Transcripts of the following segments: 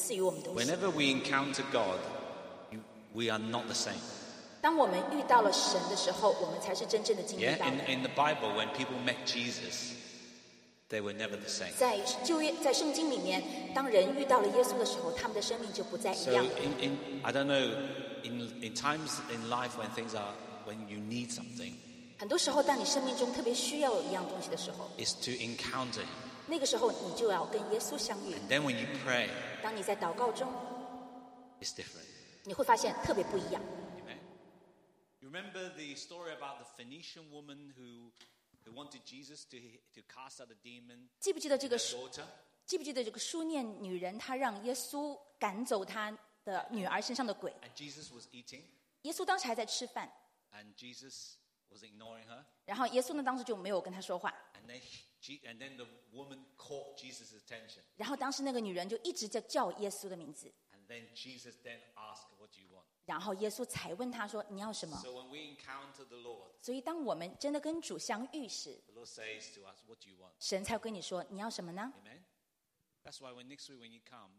赐予我们东西。 Whenever we encounter God, we are not the same. 当我们遇到了神的时候，我们才是真正的经历 Yeah, 到的。 in the Bible, when people met Jesus, they were never the same. 在圣经里面，当人遇到了耶稣的时候，他们的生命就不再一 So 样。 I don't know, in times in life when you need something, 很多时候，当你生命中特别需要有一样东西的时候， is to encounter Him. 那个时候你就要跟耶稣相遇。 And then when you pray, 当你在祷告中， it's different. 你会发现特别不一样。 Amen. You remember the story about the Phoenician woman who wanted Jesus to cast out the demon? 记不记得这个 Her daughter? 记不记得这个书念女人，她让耶稣赶走她的女儿身上的鬼？ And Jesus was eating, 耶稣当时还在吃饭， and Jesus was ignoring her. 然后耶稣呢当时就没有跟她说话， And then the woman caught Jesus' attention. 然后当时那个女人就一直在叫耶稣的名字， And then Jesus then asked, "What do you want?" 然后耶稣才问她说：“你要什么 So when we encounter the Lord,？” 所以当我们真的跟主相遇时， the Lord says to us, "What do you want?" 神才会跟你说：“你要什么呢 Amen. That's why next week when you come,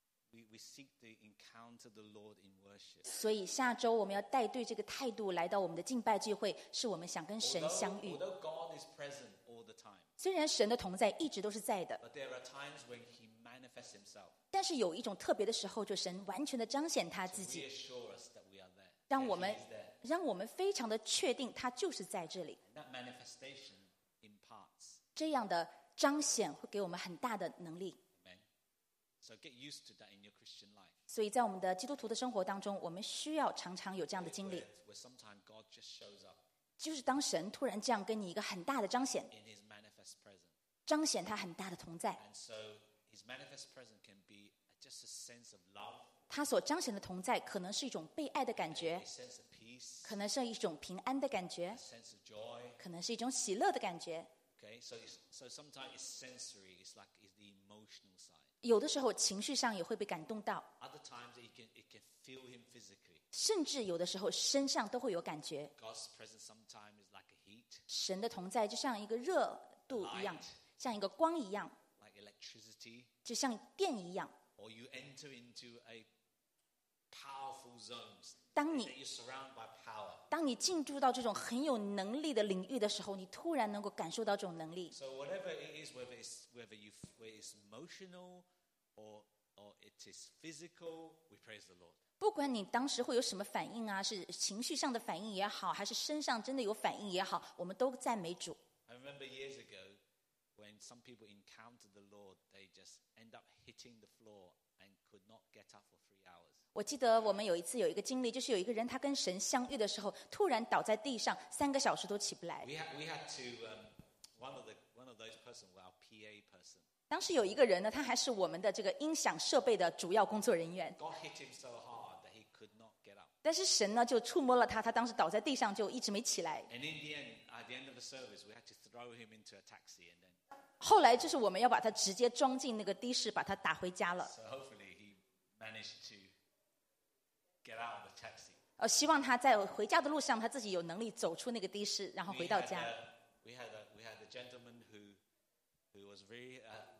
we seek to encounter the Lord in worship.？” 所以下周我们要带对这个态度来到我们的敬拜聚会，是我们想跟神相遇。 Although God is present all the time, 虽然神的同在一直都是在的， but there are times when He manifests Himself 但是有一种特别的时候，就神完全的彰显他自 to 己， reassure us that we are there. 让我 That 们 He is there. 让我们非常的确定他就是在这里。 And that manifestation imparts. 这样的彰显会给我们很大的能力。 Amen. So get used to that in your Christian life. 所以在我们的基督徒的生活当中，我们需要常常有这样的经历， Where sometimes God just shows up 就是当神突然这样跟你一个很大的彰显， in His manifest presence. 彰显他很大的同在。 And so His manifest presence can be just a sense of love, 他所彰显的同在，可能是一种被爱的感觉 a，sense of peace, 可能是一种平安的感觉 a，sense of joy. 可能是一种喜乐的感觉。 Okay, so sometimes it's sensory. It's the emotional side. 有的时候情绪上也会被感动到， Other times it can feel Him physically. 甚至有的时候身上都会有感觉。 God's presence sometimes is like a heat, 神的同在就像一个热度一样，像一个光一样， like electricity, 就像电一样。 or you enter into a powerful zones. 当你 That you're surrounded by power. 当你进入到这种很有能力的领域的时候，你突然能够感受到这种能力。 So whatever it is, whether it's emotional or it is physical, we praise the Lord. 不管你当时会有什么反应啊，是情绪上的反应也好，还是身上真的有反应也好，我们都赞美主。 I remember years ago when some people encountered the Lord, they just end up hitting the floor and could not get up for 3 hours. 我记得我们有一次有一个经历，就是有一个人他跟神相遇的时候，突然倒在地上，3个小时都起不来。 We had to one of those person was our PA person. 当时有一个人呢，他还是我们的这个音响设备的主要工作人员， God hit him so hard that he could not get up. 但是神呢就触摸了他，他当时倒在地上就一直没起来。 And in the end, at the end of the service, we had to throw him into a taxi, and then 后来就是我们要把他直接装进那个的士，把他打回家了。 so hopefully he managed to get out of the taxi. 希望他在回家的路上，他自己有能力走出那个的士，然后回到家。 We had a gentleman who was really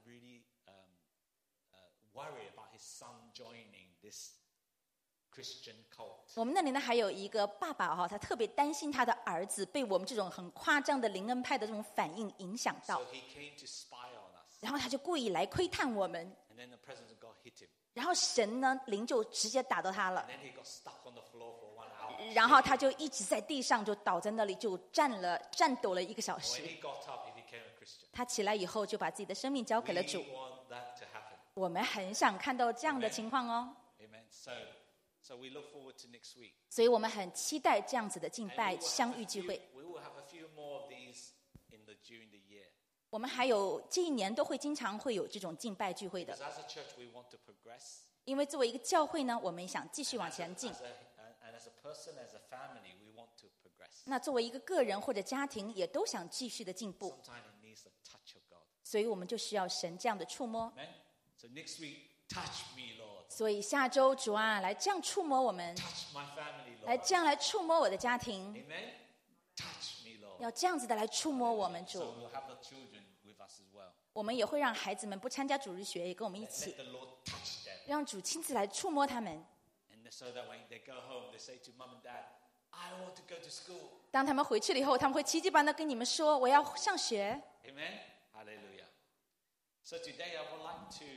worried about his son joining this Christian cult. 我们那里呢还有一个爸爸哈，他特别担心他的儿子被我们这种很夸张的灵恩派的这种反应影响到， So he came to spy on us. 然后他就故意来窥探我们， And then the presence of God hit him. 然后神呢灵就直接打到他了 And，then he got stuck on the floor for 1 hour. 然后他就一直在地上就倒在那里就战斗了1个小 When 时。 he got up, he became a Christian. 他起来以后就把自己的生命交给了 We 主。 want that to happen. 我们很想看到这样的情况哦， Amen. So we look forward to next week. 所以我们很期待这样子的敬 And 拜 we will have 相 a 遇聚会。 we will have a few more of these during the year. 我们还有这一年都会经常会有这种敬拜聚会的， Because as a church, we want to progress. 因为作为一个教会呢，我们想继续往前进。 And as a person, as a family, we want to progress. 那作为一个个人或者家庭，也都想继续的进步， Sometimes it needs a touch of God. 所以我们就需要神这样的触摸。 Amen. So next week, touch me, Lord. 所以下周主啊，来这样触摸我们， Touch my family, 来 Lord. 这样来触摸我的家庭， Amen. Touch me, Lord. 要这样子的来触摸我们 So 主。 we'll have the children with us as well. 我们也会让孩子们不参加主日学，也跟我们一 Let 起， the Lord touch them. 让主亲自来触摸他们。 And so that when they go home, they say to mom and dad, I want to go to school. 当他们回去了以后，他们会奇迹般的跟你们说：“我要上学。” Amen? Hallelujah. So today I would like to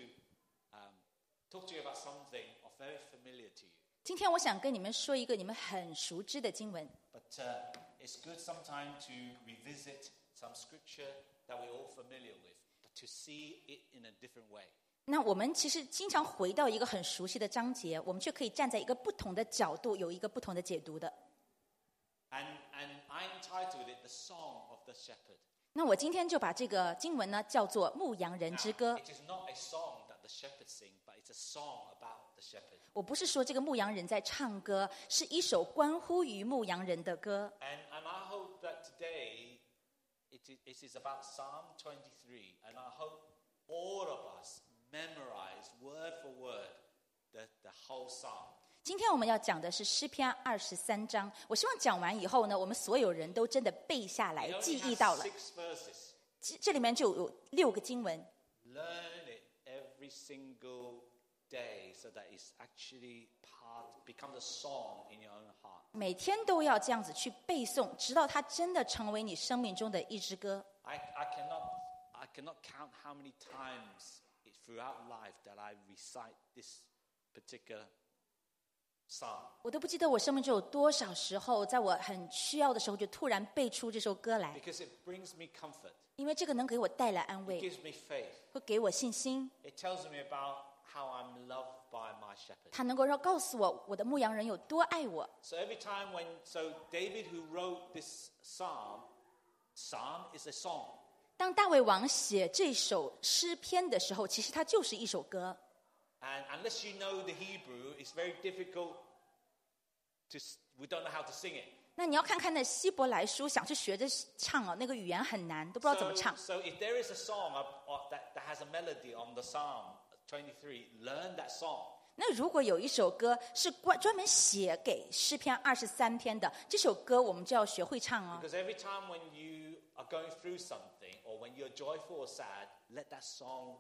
talk to you about something very familiar to you. 今天我想跟你们说一个你们很熟知的经文。 But it's good sometimes to revisit some scripture that we're all familiar with, but to see it in a different way. 那我们其实经常回到一个很熟悉的章节，我们却可以站在一个不同的角度，有一个不同的解读的。 And I entitled it The Song of the Shepherd. 那我今天就把这个经文呢叫做《牧羊人之歌》。 It is not a song that the shepherds sing, but it's a song about the shepherd. 我不是说这个牧羊人在唱歌，是一首关乎于牧羊人的歌。 And I hope that today it is about Psalm 23, and I hope all of us memorize word for word the whole psalm. 今天我们要讲的是诗篇23章。我希望讲完以后呢，我们所有人都真的背下来， It 记 only 忆 has 到了。 6 verses. 这里面就有6个经文。 Learn it every single day so that it's actually becomes a song in your own heart. 每天都要这样子去背诵，直到它真的成为你生命中的一支歌。 I cannot count how many times throughout life that I recite this particular psalm. 我都不记得我生命中有多少时候，在我很需要的时候，就突然背出这首歌来， Because it brings me comfort. 因为这个能给我带来安 It 慰， gives me faith. 会给我信心。 It tells me about how I'm loved by my shepherd. 它能够告诉我，我的牧羊人有多爱我。 So every time David who wrote this psalm is a song. 当大卫王写这首诗篇的时候，其实它就是一首歌。 And unless you know the Hebrew, it's very difficult we don't know how to sing it. 那你要看看那希伯来书，想去学着唱啊，那个语言很难，都不知道怎么唱。 So if there is a song that has a melody on the Psalm 23, learn that song. 那如果有一首歌是专门写给诗篇23篇的，这首歌我们就要学会唱哦。 Because every time when you are going through something or when you're joyful or sad, let that song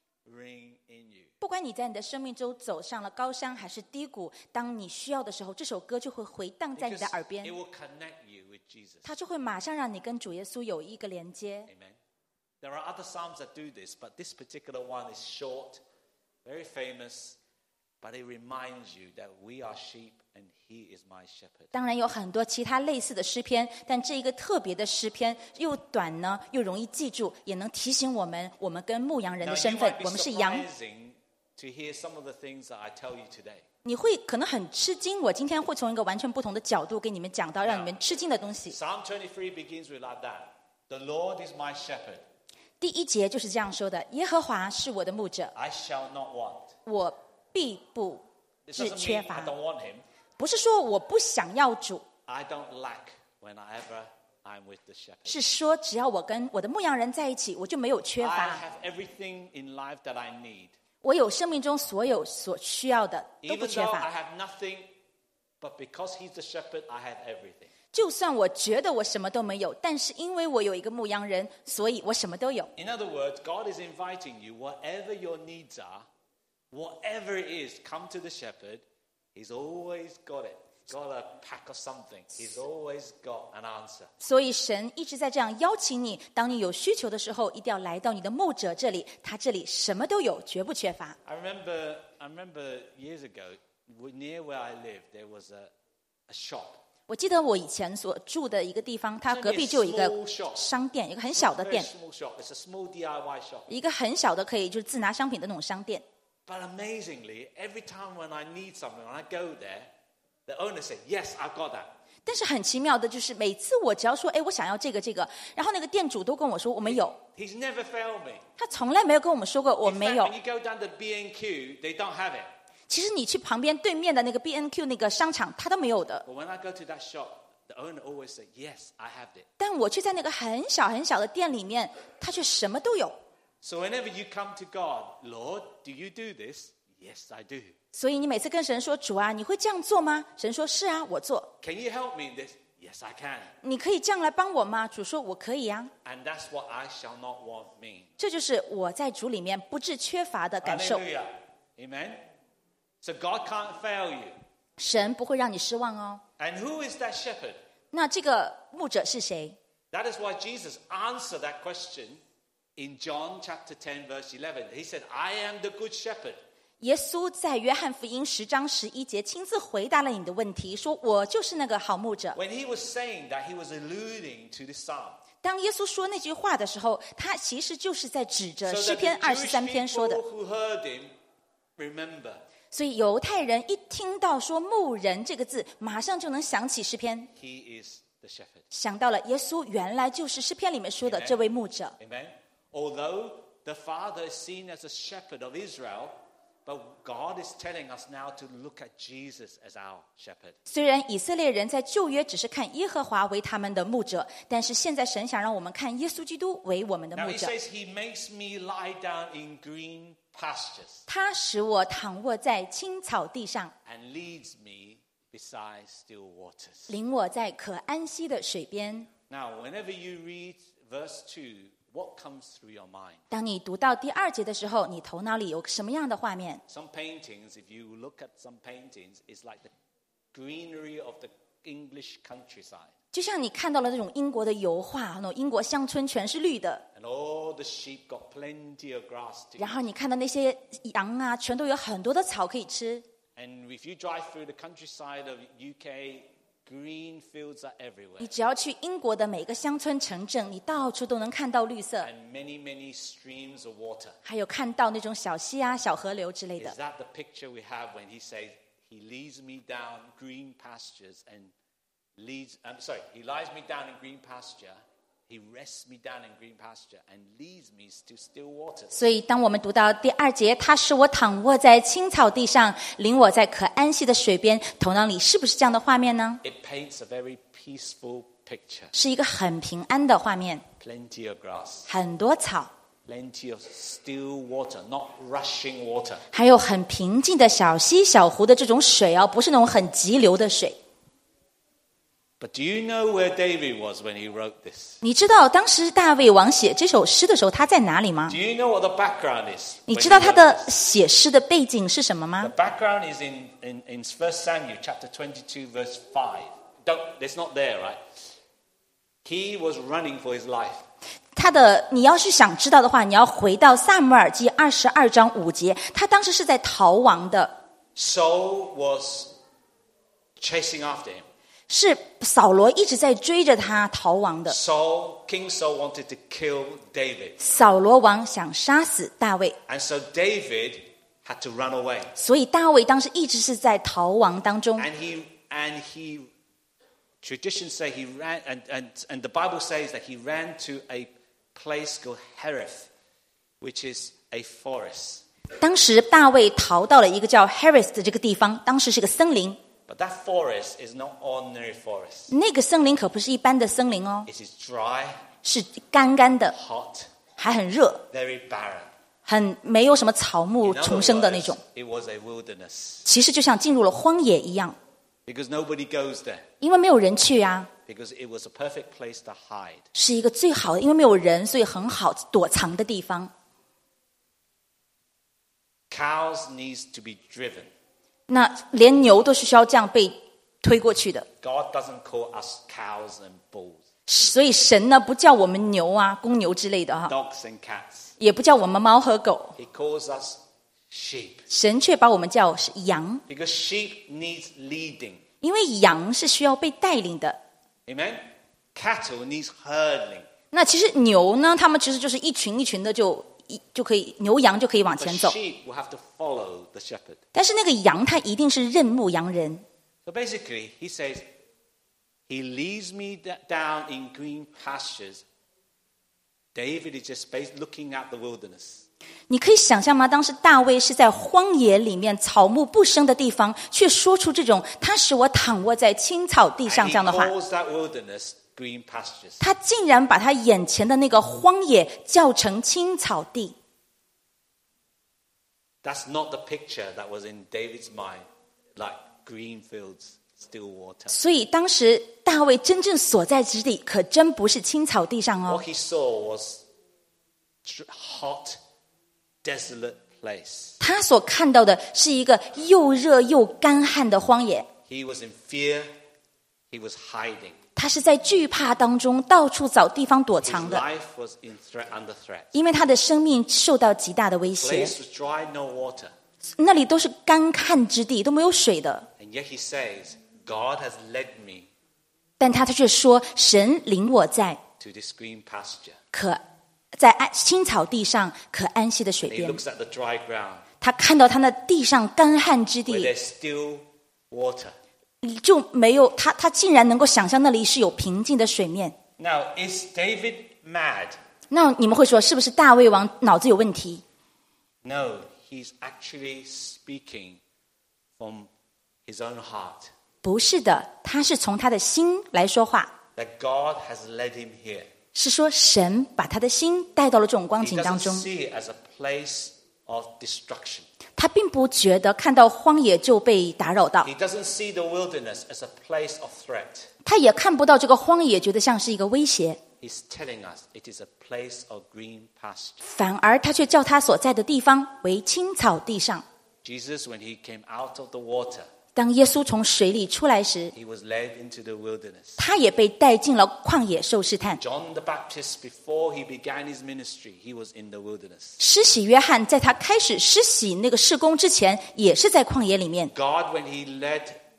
ring in you. 不管你在你的生命中走上了高山还是低谷，当你需要的时候，这首歌就会回荡在你的 Because 耳边 it，will connect you with Jesus. 它就会马上让你跟主耶稣有一个连接。 Amen. There are other psalms that do this, but this particular one is short, very famous, but it reminds you that we are sheep and he is my shepherd. 当然有很多其他类似的诗篇，但这一个特别的诗篇又短呢，又容易记住，也能提醒我们，我们跟牧羊人 Now, 的 you 身份 might，be 我们是羊。 surprising to hear some of the things that I tell you today. 你会可能很吃惊，我今天会从一个完全不同的角度给你们讲到让你们吃惊的东西。 Psalm 23 begins with like that. The Lord is my shepherd. 第1节就是这样说的：耶和华是我的牧者， I shall not want. 我必不 This 致 doesn't 缺 mean 乏 I。don't want him. 不是说我不想要主， I don't lack whenever I'm with the shepherd. 是说只要我跟我的牧羊人在一起，我就没有缺 I 乏。 have everything in life that I need. 我有生命中所有所需要的都不 Even 缺 though I 乏。 have nothing, but because he's the shepherd, I have everything. 就算我觉得我什么都没有，但是因为我有一个牧羊人，所以我什么都有。 In other words, God is inviting you, whatever your needs are, whatever it is, come to the shepherd. He's always got it. Got a pack of something. He's always got an answer. 所以神一直在这样邀请你，当你有需求的时候，一定要来到你的牧者这里，他这里什么都有，绝不缺乏。 I remember years ago, near where I lived, there was a shop. 我记得我以前所住的一个地方，它隔壁就有一个商店，一个很小的 Very 店， small shop. It's a small DIY shop. 一个很小的可以就是自拿商品的那种商店。 But amazingly, every time when I need something, when I go there, the owner said, "Yes, I've got that." 但是很奇妙的就是，每次我只要说，哎，我想要这个，然后那个店主都跟我说我们有， He's never failed me. 他从来没有跟我们说过我 In 没 fact, 有 when。you go down to B&Q, they don't have it. 其实你去旁边对面的那个 B&Q 那个商场，他都没有的。 But when I go to that shop, the owner always said, "Yes, I have it." 但我却在那个很小很小的店里面，他却什么都有。 So whenever you come to God, Lord, do you do this? Yes, I do. 所以你每次跟神说：“主啊，你会这样做吗？”神说：“是啊，我做。 Can you help me in this? Yes, I can. ” 你可以这样来帮我吗？主说：“我可以啊。 And that's what I shall not want mean. ” 这就是我在主里面不致缺乏的感受。 Hallelujah. Amen. So God can't fail you. 神不会让你失望哦。 And who is that shepherd? 那这个牧者是谁？ That is why Jesus answered that question in John chapter 10 verse 11. He said, I am the good shepherd. 耶稣在约翰福音10章11节亲自回答了你的问题，说我就是那个好牧者。 When he was saying that, he was alluding to this psalm. 当耶稣说那句话的时候，他其实就是在指着 So 诗 that 篇 the Jewish 23篇说的。 people who heard him remember. 所以犹太人一听到说牧人这个字，马上就能想起诗篇， He is the shepherd. 想到了耶稣原来就是诗篇里面说的这位牧者。 Amen. Although the Father is seen as a shepherd of Israel, but God is telling us now to look at Jesus as our shepherd. 虽然以色列人在旧约只是看耶和华为他们的牧者，但是现在神想让我们看耶稣基督为我们的 Now 牧 he 者。 says he makes me lie down in green pastures 他使我躺卧在青草地上， and leads me beside still waters. 领我在可安息的水边。 Now, whenever you read verse 2, what comes through your mind? 当你读到第2节的时候，你头脑里有什么样的画面？ Some paintings, if you look at some paintings, it's like the greenery of the English countryside. 就像你看到了那种英国的油画，那种英国乡村全是绿的， And all the sheep got plenty of grass to 然 eat. 后你看到那些羊啊，全都有很多的草可以吃。 And if you drive through the countryside of UK, green fields are 你 everywhere. 只要去英国的每个乡村城镇，你到处都能看到绿色， And many, many streams of water. 还有看到那种小溪啊、小河流之类的 Is。that the picture we have when he says, he leads me down green pastures and he lies me down in green pasture, he rests me down in green pasture and leads me to still waters. 所以当我们读到第2节，他使我躺卧在青草地上，领我在可安息的水边，头脑里是不是这样的画面呢？ It paints a very peaceful picture. 是一个很平安的画面， Plenty of grass, 很多草， plenty of still water, not rushing water. 还有很平静的小溪、小湖的这种水哦，不是那种很急流的水。 But do you know where David was when he wrote this? 你知道当时大卫王写这首诗的时候，他在哪里吗 Do？you know what the background is? 你 when 知道 he 他 wrote 的 this? 写诗的背景是什么吗 The？ background is in 1 Samuel chapter 22 verse 5. It's not there, right? He was running for his life. 你要是想知道的话，你要回到撒母耳记22章5节，他当时是在逃亡的， Saul was chasing after him. 是扫罗一直在追着他逃亡的。 King Saul wanted to kill David. 扫罗王想杀死大卫， And so David had to run away. 所以大卫当时一直是在逃亡当中。 And he traditions say he ran, and the Bible says that he ran to a place called Hereth, which is a forest. 当时大卫逃到了一个叫 Hereth 的这个地方，当时是个森林。 But that forest is not ordinary forest. 那个森林可不是一般的森林哦， It is dry, 是干干的， hot, 还很热， very barren. 很没有什么草木 In 重 other 生的那 words, 种。 it was a wilderness 其实就像进入了荒野一样， because nobody goes there 因为没有人去啊， because it was a perfect place to hide. 是一个最好的，因为没有人，所以很好躲藏的地方。 Cows needs to be driven. 那连牛都是需要这样被推过去的， God doesn't call us cows and bulls, 所以神呢不叫我们牛啊、公牛之类的哈， dogs and cats. 也不叫我们猫和狗， He calls us sheep 神却把我们叫是羊， because sheep needs leading. 因为羊是需要被带领的。 Amen. Cattle needs herding. 那其实牛呢，它们其实就是一群一群的就可以，牛羊就可以往 The 前走。 sheep will have to follow the shepherd. 但是那个羊它一定是认牧羊人， So basically, he says, he leads me down in green pastures. David is just looking at the wilderness. 你可以想象吗？当时大卫是在荒野里面草木不生的地方，却说出这种“他使我躺卧在青草地上” And 这样 he 的话， calls that wilderness green pastures. 他竟然把他眼前的那个荒野叫成青草地。 That's not the picture that was in David's mind, like green fields, still water. 所以当时大卫真正所在之地，可真不是青草地上哦 What，he saw was hot, desolate place. 他所看到的是一个又热又干旱的荒野。 He was in fear. He was hiding. 他是在惧怕当中到处找地方躲 His 藏的， life was under threat. 因为他的生命受到极大的威 The 胁。 place was dry, no water. 那里都是干旱之地，都没有水的。 And yet he says, God has led me 但他却说，神领我在 to this green pasture. 在青草地上可安息的水 And he 边。 looks at the dry ground 他看到他那地上干旱之 where 地， there's still water. 就没有他竟然能够想象那里是有平静的水面。 Now, is David mad? 那你们会说，是不是大卫王脑子有问题？ No, he's actually speaking from his own heart. 不是的，他是从他的心来说话， That God has led him here. 是说神把他的心带到了这种光 He 景当 doesn't 中。 see it as a place of destruction. 他并不觉得看到荒野就被打扰到， He doesn't see the wilderness as a place of threat. 他也看不到这个荒野觉得像是一个威胁， He's telling us it is a place of green pasture. 反而他却叫他所在的地方为青草地上。 Jesus, when he came out of the water, 当耶稣从水里出来时， he was led into the wilderness. 他也被带进了旷野受试探。 John the Baptist, before he began his ministry, he was in the wilderness. 施洗约翰在他开始施洗那个事工之前，也是在旷野里面。 God, when he led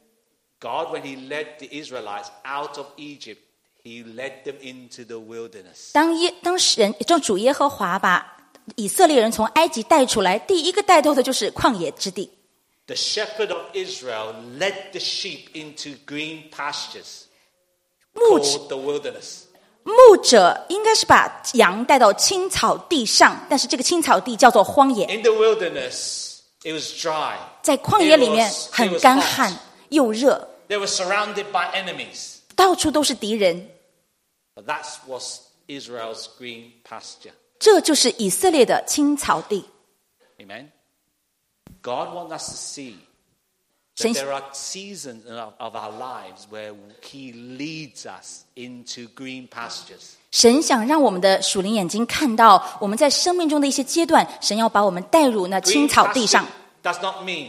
the Israelites out of Egypt, he led them into the wilderness. 当主耶和华把以色列人从埃及带出来，第一个带头的就是旷野之地。 The shepherd of Israel led the sheep into green pastures 牧 called the wilderness. 者应该是把羊带到青草地上，但是这个青草地叫做荒野。 In the wilderness, it was dry. 在旷野里面 It was 很干旱又热， They were surrounded by enemies. 到处都是敌人。 But that was Israel's green pasture. 这就是以色列的青草地。 Amen. God wants us to see 神 that there are seasons of our lives where he leads us into green pastures. 神想让我们的属灵眼睛看到我们在生命中的一些阶段，神要把我们带入那 Green 青草地 pasture 上。 does not mean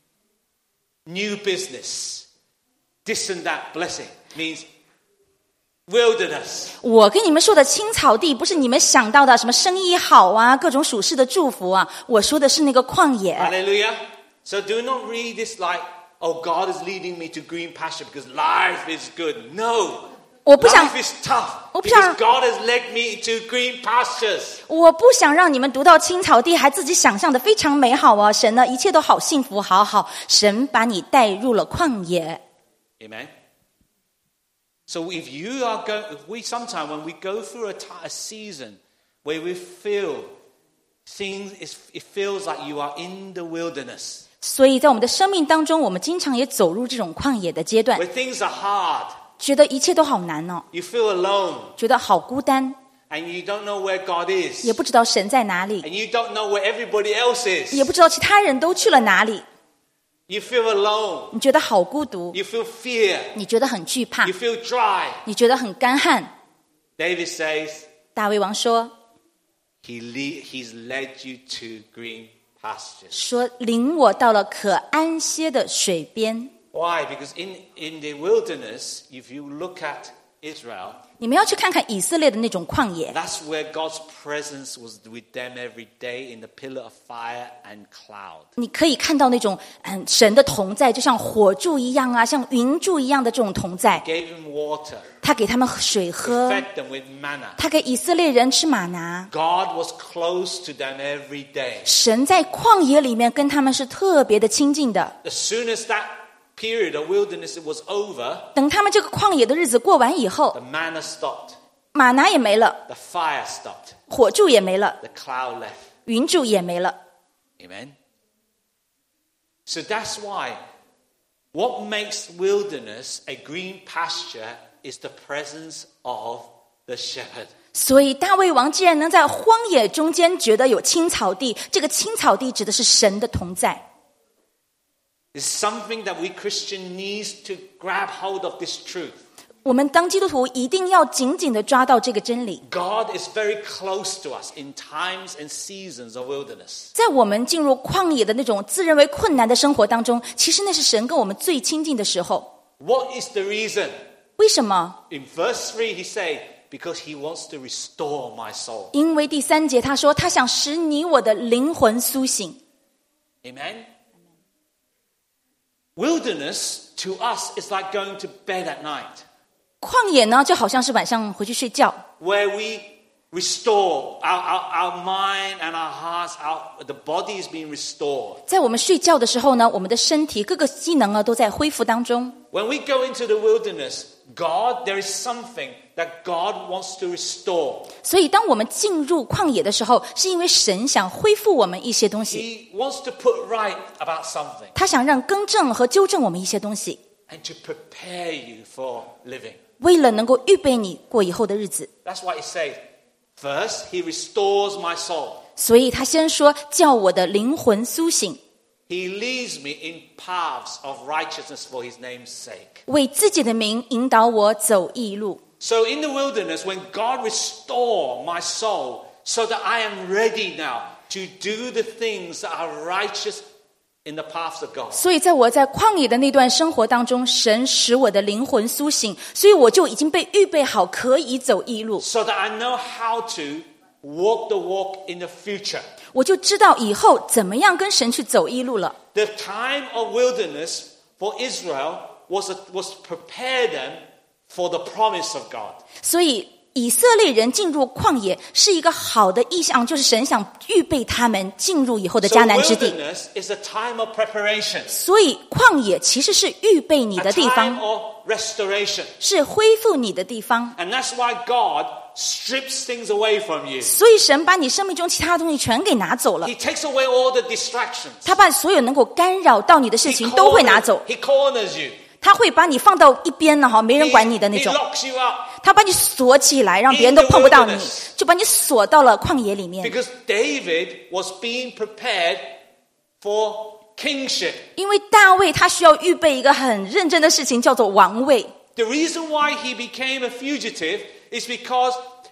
new business, this and that blessing. It means wilderness. 我跟你们说的青草地，不是你们想到的什么生意好啊，各种属世的祝福啊。我说的是那个旷野。 Hallelujah. So do not read this like, oh, God is leading me to green pasture because life is good. No. 我不想 Life is tough 我不想 because God has led me into green pastures. 我不想让你们读到青草地还自己想象的非常美好啊！神呢，一切都好幸福，好好。神把你带入了旷野。 Amen. So if you are going, if we sometimes when we go through a season where we feel things, it feels like you are in the wilderness, 所以在我们的生命当中，我们经常也走入这种旷野的阶段， where things are hard, 觉得一切都好难哦， you feel alone, 觉得好孤单， and you don't know where God is, 也不知道神在哪里， and you don't know where everybody else 也 is. 不知道其他人都去了哪里， You feel alone. 你觉得好孤独， You feel fear. 你觉得很惧怕 You，feel dry. 你觉得很干旱。 David says 大卫王说 he's led you to green pastures. 说领我到了可安歇的水边。 Why? Because in the wilderness, if you look at Israel, 你们要去看看以色列的那种旷野， that's where God's presence was with them every day in the pillar of fire and cloud. 你可以看到那种神的同在，就像火柱一样啊，像云柱一样的这种同在。 Gave them water, 他给他们水喝， fed them with manna. 他给以色列人吃玛拿。 God was close to them every day. 神在旷野里面跟他们是特别的亲近的。 As soon as that period of wilderness was over, 等他们这个旷野的日子过完以后 the，manna stopped, 玛拿也没了， the fire stopped, 火柱也没了， the cloud left. 云柱也没了。 Amen. So that's why what makes wilderness a green pasture is the presence of the shepherd. 所以大卫王既然能在荒野中间觉得有青草地，这个青草地指的是神的同在。 It's something that we Christian needs to grab hold of this truth. 我们当基督徒一定要紧紧地抓到这个真理。 God is very close to us in times and seasons of wilderness. 在我们进入旷野的那种自认为困难的生活当中，其实那是神跟我们最亲近的时候。 What is the reason? 为什么？ In verse 3 he said, because he wants to restore my soul. 因为第3节他说，他想使你我的灵魂苏醒。 Amen? Wilderness to us is like going to bed at night, 旷野呢，就好像是晚上回去睡觉， where we restore our mind and our hearts, the body is being restored. 在我们睡觉的时候呢，我们的身体各个机能呢都在恢复当中。 When we go into the wilderness, there is something that God wants to restore. 所以当我们进入旷野的时候，是因为神想恢复我们一些东西， He wants to put right about something 他想让更正和纠正我们一些东西， and to prepare you for living. 为了能够预备你过以后的日子。 That's why he says, first, he restores my soul. 所以他先说，叫我的灵魂苏醒， He leads me in paths of righteousness for his name's sake. 为自己的名引导我走义路。 So in the wilderness, when God restored my soul so that I am ready now to do the things that are righteous in the paths of God. 所以在我在旷野的那段生活当中，神使我的灵魂苏醒，所以我就已经被预备好可以走义路， So that I know how to walk the walk in the future. 我就知道以后怎么样跟神去走义路了。 The time of wilderness for Israel was prepare them for the promise of God. 所以以色列人进入旷野是一个好的意象，就是神想预备他们进入以后的 So 迦南之地。 wilderness is a time of preparation, 所以旷野其实是预备你 a 的地 time 方， of restoration. 是恢复你的地方。 And that's why God strips things away from you. 所以神把你生命中其他的东西全给拿走了， He takes away all the distractions. 他把所有能够干扰到你的事 He 情都会拿走， corners you. 他会把你放到一边呢，哈，没人管你的那 He 种。 locks you up 他把你锁起来，让别人都碰不到你，就把你锁到了旷野里面。 because David was being prepared for kingship. 因为大卫他需要预备一个很认真的事情，叫做王位。 The reason why he became a fugitive is because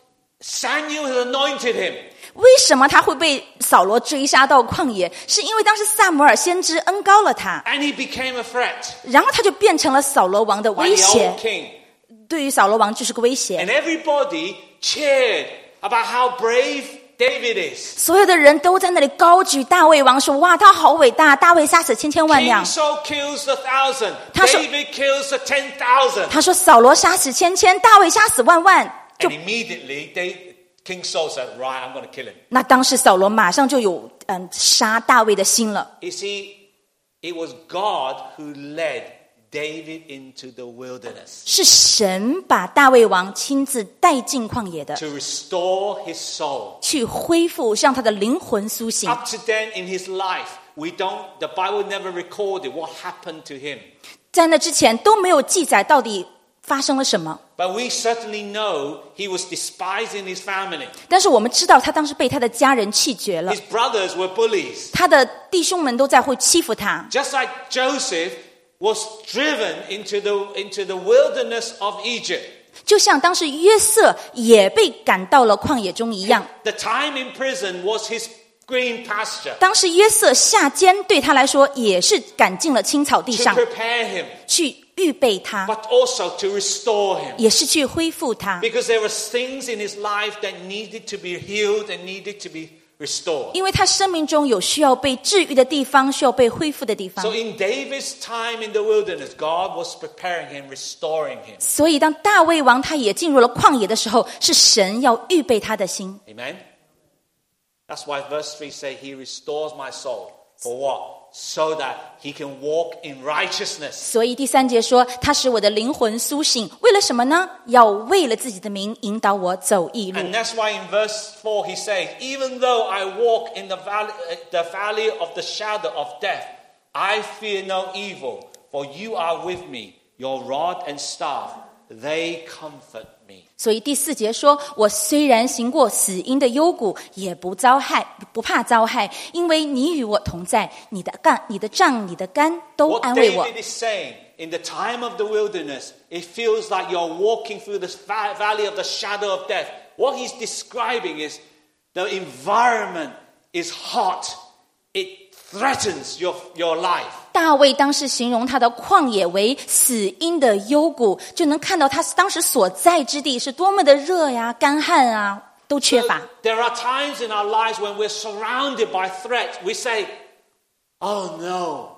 Samuel had anointed him. 为什么他会被扫罗追杀到旷野？是因为当时撒母耳先知恩膏了他， And he became a threat 然后他就变成了扫罗王的 by 威 the 胁 old。king. 对于扫罗王就是个威胁。 And everybody cheered about how brave David is. 所有的人都在那里高举大卫王，说：“哇，他好伟大！大卫杀死千千万 King 辆。 Saul kills 1,000. 他说- David kills 10,000. 他说：“扫罗杀死千千，大卫杀死万万。” And immediately King Saul said, right, I'm going to kill him. 那当时扫罗马上就有杀大卫的心了。 You see, it was God who led David into the wilderness 是神把大卫王亲自带进旷野的， to restore his soul. 去恢复，让他的灵魂苏醒。 Up to then in his life, the Bible never recorded what happened to him. 在那之前都没有记载到底发生了什么， But we certainly know he was despised in his family. 但是我们知道他当时被他的家人弃绝了， His brothers were bullies. 他的弟兄们都在会欺负他， Just like Joseph was driven into the wilderness of Egypt. 就像当时约瑟也被赶到了旷野中一样。 The time in prison was his green pasture 当时约瑟下监对他来说也是赶进了青草地 to 上， prepare him, 去预备他， but also to restore him. 也是去恢复他。 Because there were things in his life that needed to be healed and needed to be restored. 因为他生命中有需要被治愈的地方，需要被恢复的地方 So。in David's time in the wilderness, God was preparing him, restoring him. 所以当大卫王他也进入了旷野的时候，是神要预备他的心。 Amen? That's why verse 3 says, he restores my soul. For what? So that he can walk in righteousness. 所以第3节说，他使我的灵魂苏醒，为了什么呢？要为了自己的名引导我走义路。 And that's why in verse 4 he says, even though I walk in the valley of the shadow of death, I fear no evil, for you are with me. Your rod and staff, they comfort me. 所以第4节说，我虽然行过死荫的幽谷，也不怕遭害，因为你与我同在，你的杖、你的竿都 What 安慰我。 David is saying, in the time of the wilderness, it feels like you're walking through the valley of the shadow of death. What he's describing is the environment is hot. It threatens your life. 大卫当时形容他的旷野为死荫的幽谷，就能看到他当时所在之地是多么的热呀、干旱啊，都缺乏。 There are times in our lives when we're surrounded by threats. We say, oh no,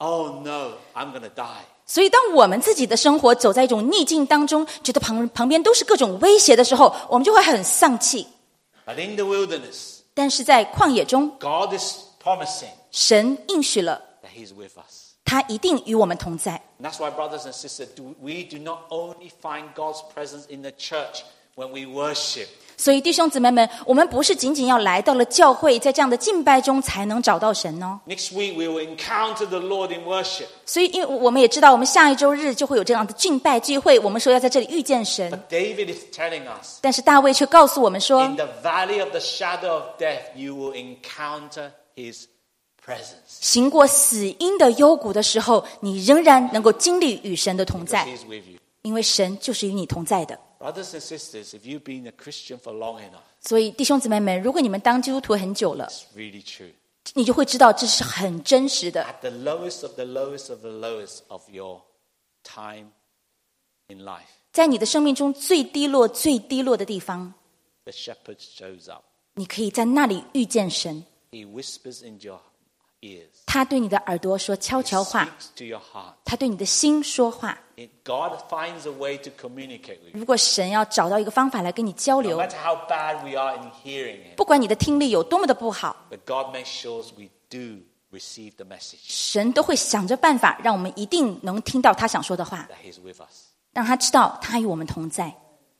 I'm going to die. 所以当我们自己的生活走在一种逆境当中，觉得旁边都是各种威胁的时候，我们就会很丧气。 But in the wilderness, 但是在旷野中， God is promising 神应许了 that He's with us. 他一定与我们同在。 And that's why, brothers and sisters, we do not only find God's presence in the church when we worship. 所以弟兄姊妹们，我们不是仅仅要来到了教会，在这样的敬拜中才能找到神哦。 Next week, we will encounter the Lord in worship. 所以因为我们也知道，我们下一周日就会有这样的敬拜聚会，我们说要在这里遇见神。 But David is telling us, 但是大卫却告诉我们说 in， the valley of the shadow of death, you will encounter His presence. 行过死荫的幽谷的时候，你仍然能够经历与神的同 Because 在， He's with you. 因为神就是与你同在的。 Brothers and sisters, if you've been a Christian for long enough, 所以弟兄姊妹们，如果你们当基督徒很久了， it's really true. 你就会知道这是很真实的。 At the lowest of the lowest of the lowest of your time in life, 在你的生命中最低落的地方， the shepherd shows up. 你可以在那里遇见神。 He whispers into your ears. 他对你的耳朵说悄 He 悄话， speaks to your heart. 他对你的心说话。 God finds a way to communicate with you. 如果神要找到一个方法来跟你交 No 流， matter how bad we are in hearing Him, 不管你的听力有多么的不好， but God makes sure we do receive the message 神都会想着办法，让我们一定能听到他想说的话， that He's with us. 让他知道他与我们同在。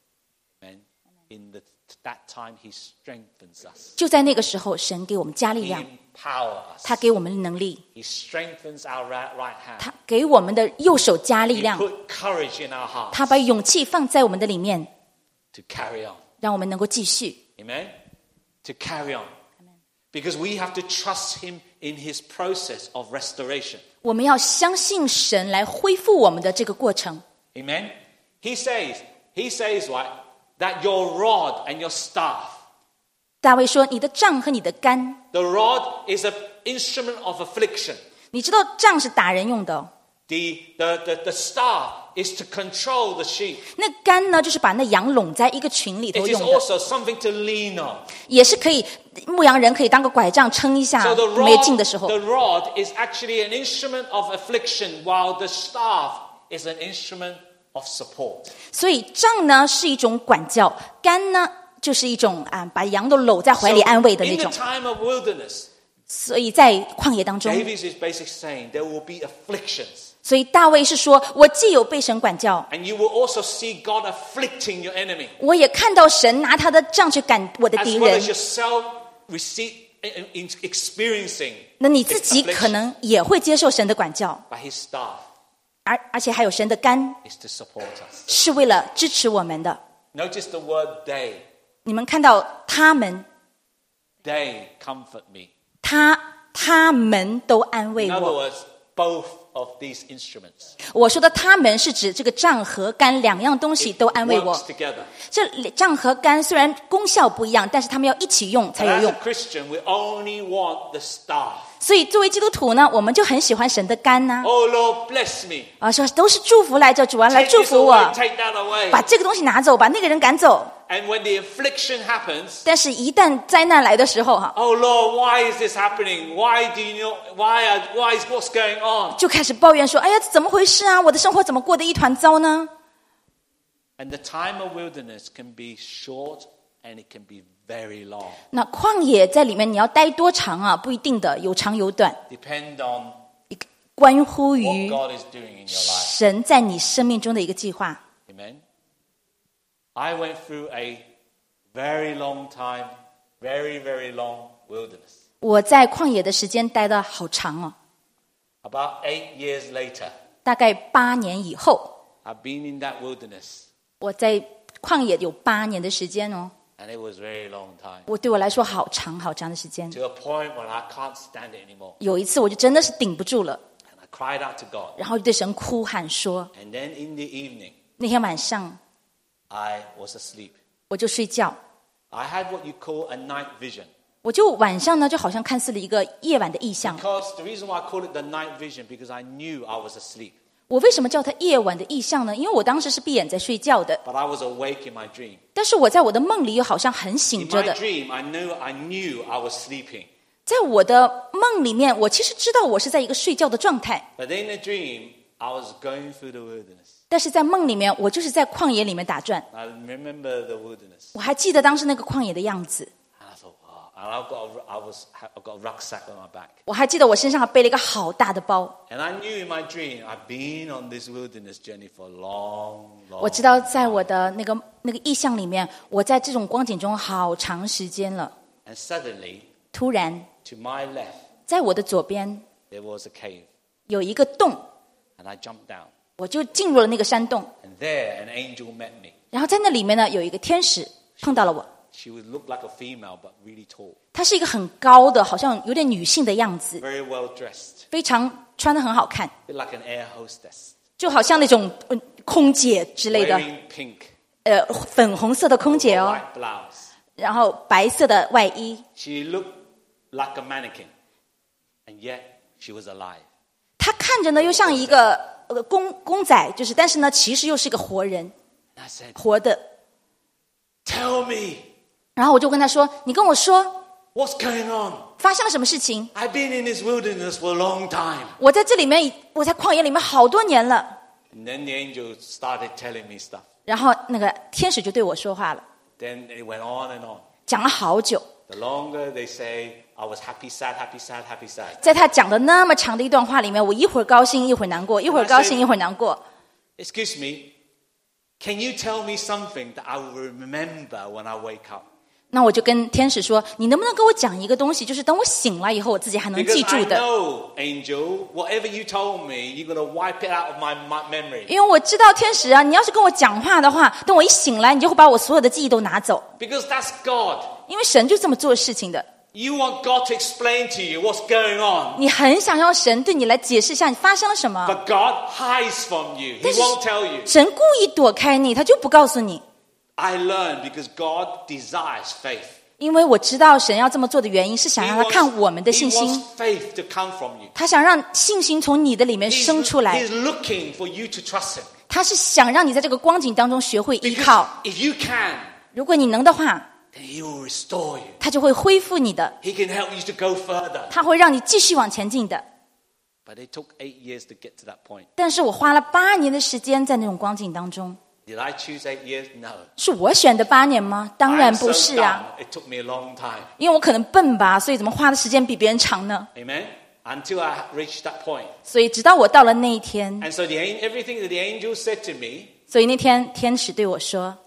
Amen. In that time, He strengthens us. 就在那个时候，神给我们加力 He 量， empowers us. 他给我们能力， He strengthens our right hand. 他给我们的右手加力 He 量， put courage in our hearts 他把勇气放在我们的里面， to carry on. 让我们能够继续。 Amen. To carry on. Because we have to trust Him in His process of restoration. 我们要相信神来恢复我们的这个过程。 Amen. He says, right, that your rod and your staff. 大卫说：“你的杖和你的竿， The rod is an instrument of affliction. 你知道杖是打人用的哦， The staff is to control the sheep. 那竿呢，就是把那羊拢在一个群里 It 头 is 用的， also something to lean on. 也是可以牧羊人可以当个拐杖撑一下 So the 没劲的时候。 rod is actually an instrument of affliction, while the staff is an instrument of support. 所以杖呢是一种管教，竿呢就是一种把羊都搂在怀里安慰的那 in the 种。 time of wilderness, 所以在旷野当中， David is basically saying there will be afflictions. 所以大卫是说：我既有被神管教， And you will also see God afflicting your enemy, 我也看到神拿他的杖去赶我的 as 敌 well 人 as。yourself experiencing 那你自己可能也会接受神的管教， by His staff 而且还有神的竿 is to support us. 是为了支持我们的。 Notice the word they. 你们看到他们， They comfort me. 他们都安慰 In other 我。 words, both of these instruments 我说的他们是指这个杖和竿两样东西都安慰我 works。together. 这杖和竿虽然功效不一样，但是他们要一起用才 But 有 as 用 a。Christian, we only want the staff. 所以作为基督徒呢，我们就很喜欢神的竿呐、 Oh Lord, bless me. 说都是祝福来着，主啊来 Take 祝 this 福我， away, take that away. 把这个东西拿走，把那个人赶走。 And when the affliction happens, 但是，一旦灾难来的时候， oh Lord, why is this happening? Why do you know? Why is what's going on? 就开始抱怨说：“哎呀，怎么回事啊？我的生活怎么过得一团糟呢 And the time of wilderness can be short and it can be very long.？” 那旷野在里面，你要待多长啊？不一定的，有长有短， Depend on 关乎 what 于 God is doing in your life. 神在你生命中的一个计划。 Amen. I went through a very long time, very, very long wilderness. 我在旷野的时间待得好长哦， About 8 years later, 大概8年以后， I've been in that wilderness, 我在旷野有8年的时间哦， and it was a very long time. 对我来说好长好长的时间。 To a point when I can't stand it anymore. 有一次我就真的是顶不住了， And I cried out to God. 然后就对神哭喊说， And then in the evening, 那天晚上 I was asleep. 我就睡觉， I had what you call a night vision. 我就晚上呢就好像看似了一个夜晚的异象。 Because the reason why I call it the night vision, because I knew I was asleep. 我为什么叫它夜晚的异象呢？因为我当时是闭眼在睡觉的， But I was awake in my dream. 但是我在我的梦里又好像很醒 In 着 my 的。 dream, I knew I was sleeping. 在我的梦里面，我其实知道我是在一个睡觉的状态， But in the dream, I was going through the wilderness. 但是在梦里面，我就是在旷野里面打转。 I remember the wilderness. 我还记得当时那个旷野的样子， And I thought, wow. And I've got a rucksack on my back. 我还记得我身上还背了一个好大的包。 And I knew in my dream, I've been on this wilderness journey for a long, 我 long 知道在我的那个意象里面，我在这种光景中好长时间了。 And suddenly, 突然， to my left, 在我的左边 there was a cave. 有一个洞， And I jumped down. 我就进入了那个山洞。 And there, an angel met me. 然后在那里面呢，有一个天使碰到了我。 She would look like a female, but really tall. 她是一个很高的，好像有点女性的样子， Very well dressed. 非常穿得很好看， A bit like an air hostess. 就好像那种空姐之类的， Wearing pink. 粉红色的空姐 a 哦， white blouse. 然后白色的外衣。 She looked like a mannequin. And yet, she was alive. 她看着呢又像一个公仔，但是呢其实又是个活人， And I said, 活的。 tell me, 然后我就跟她说：“你跟我说 what's going on? 发生了什么事情？ I've been in this wilderness for a long time. 我在这里面，我在旷野里面好多年了。” And then the angel started telling me stuff. 然后那个天使就对我说话了， Then it went on and on. 讲了好久。 The longer they say, I was happy, sad, happy, sad, happy, sad. 在他讲的那么长的一段话里面，我一会儿高兴，一会儿难过，一会儿高兴，一会儿难过。 Excuse me, can you tell me something that I will remember when I wake up? 那我就跟天使说：“你能不能跟我讲一个东西，就是等我醒了以后，我自己还能 Because 记住 I 的？ know, angel, whatever you told me, you're going to wipe it out of my memory. 因为我知道天使啊，你要是跟我讲话的话，等我一醒来，你就会把我所有的记忆都拿走。 Because that's God. 因为神就这么做事情的。 You want God to explain to you what's going on. 你很想要神对你来解释一下你发生了什么， But God hides from you. He 但是 won't tell you. 神故意躲开你，他就不告诉你。 I learned because God desires faith. 因为我知道神要这么做的原因是想 He 让他看我们的信 he 心。 wants faith to come from you. 他想让信心从你的里面生出来， He's looking for you to trust him. 他是想让你在这个光景当中学会依 Because 靠。 if you can, 如果你能的话， then he will restore you. 他就会恢复你的， He can help you to go further. 他会让你继续往前进的。 But it took 8 years to get to that point. 但是我花了8年的时间在那种光景当中， Did I choose 8 years? No. 是我选的8年吗？当然 I'm 不 so 是啊， dumb. It took me a long time. 因为我可能笨吧，所以怎么花的时间比别人长呢？ Amen? Until I reached that point. 所以直到我到了那一天， And so everything that the angel said to me, 所以那天天使对我说，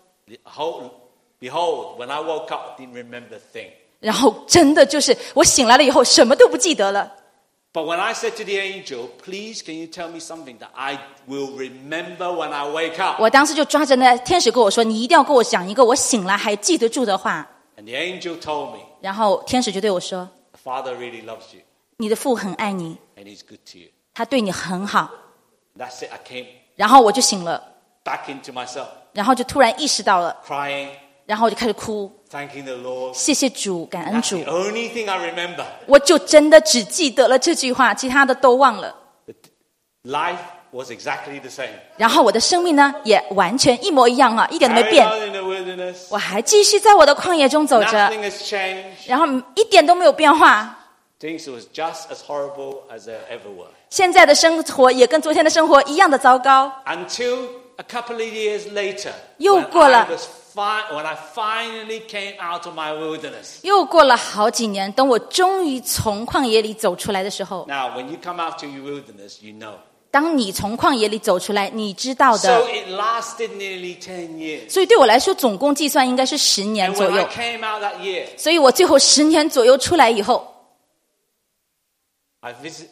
behold, when I woke up, I didn't remember a thing. 然后真的就是我醒来了以后什么都不记得了。 But when I said to the angel, please can you tell me something that I will remember when I wake up? 我当时就抓着那天使跟我说，你一定要跟我讲一个我醒来还记得住的话。 And the angel told me, 然后天使就对我说， the Father really loves you 你的父很爱你， and he's good to you. 他对你很好。 That's it. I came 然后我就醒了， back into myself, 然后就突然意识到了， crying, 然后我就开始哭， thanking the Lord. 谢谢主，感恩 That's 主 the。only thing I remember. 我就真的只记得了这句话，其他的都忘了。 Life was exactly the same. 然后我的生命呢，也完全一模一样啊，一点都没 Carried 变。 on in the wilderness. 我还继续在我的旷野中走着， Nothing has changed. 然后一点都没有变化。 Things was just as horrible as they ever were. 现在的生活也跟昨天的生活一样的糟糕。 Until a couple of years later, 又 when 过了 when I finally came out of my wilderness. 又过了好几年，等我终于从旷野里走出来的时候， Now, when you come out to your wilderness, you know. 当你从旷野里走出来，你知道 So 的。 it lasted nearly 10 years. 所以对我来说，总共计算应该是10年 And 左 when I 右。 came out that year, 所以我最后10年左右出来以后， I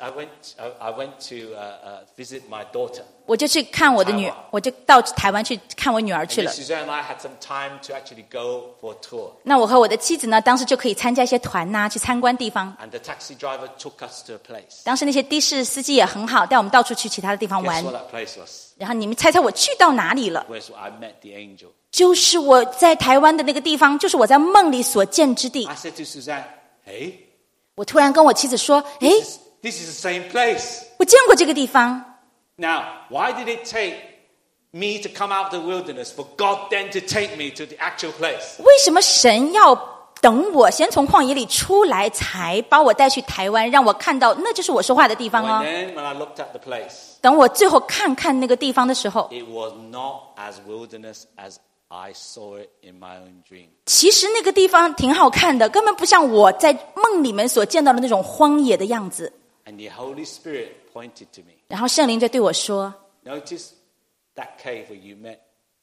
went to visit my daughter. 我就去看我的女儿，我就到台湾去看我女儿去 And 了。 Suzanne and I had some time to actually go for a tour. 那我和我的妻子呢，当时就可以参加一些团呐，去参观地方。 And the taxi driver took us to a place. 当时那些的士司机也很好，带我们到处去其他的地方 Guess 玩。 what that place was? 然后你们猜猜我去到哪里了？ Where's I met the angel. 就是我在台湾的那个地方，就是我在梦里所见之地。 I said to Suzanne, hey, 我突然跟我妻子说：“诶， this is the same place. 我见过这个地方。 Now, why did it take me to come out of the wilderness for God then to take me to the actual place? 为什么神要等我先从旷野里出来，才把我带去台湾，让我看到那就是我说话的地方 And 哦？ then when I looked at the place, 等我最后看看那个地方的时候， it was not as wilderness as I saw it in my own dream. 其实那个地方挺好看的，根本不像我在梦里面所见到的那种荒野的样子。 And the Holy Spirit pointed to me. 然后圣灵就对我说 Notice that cave where you met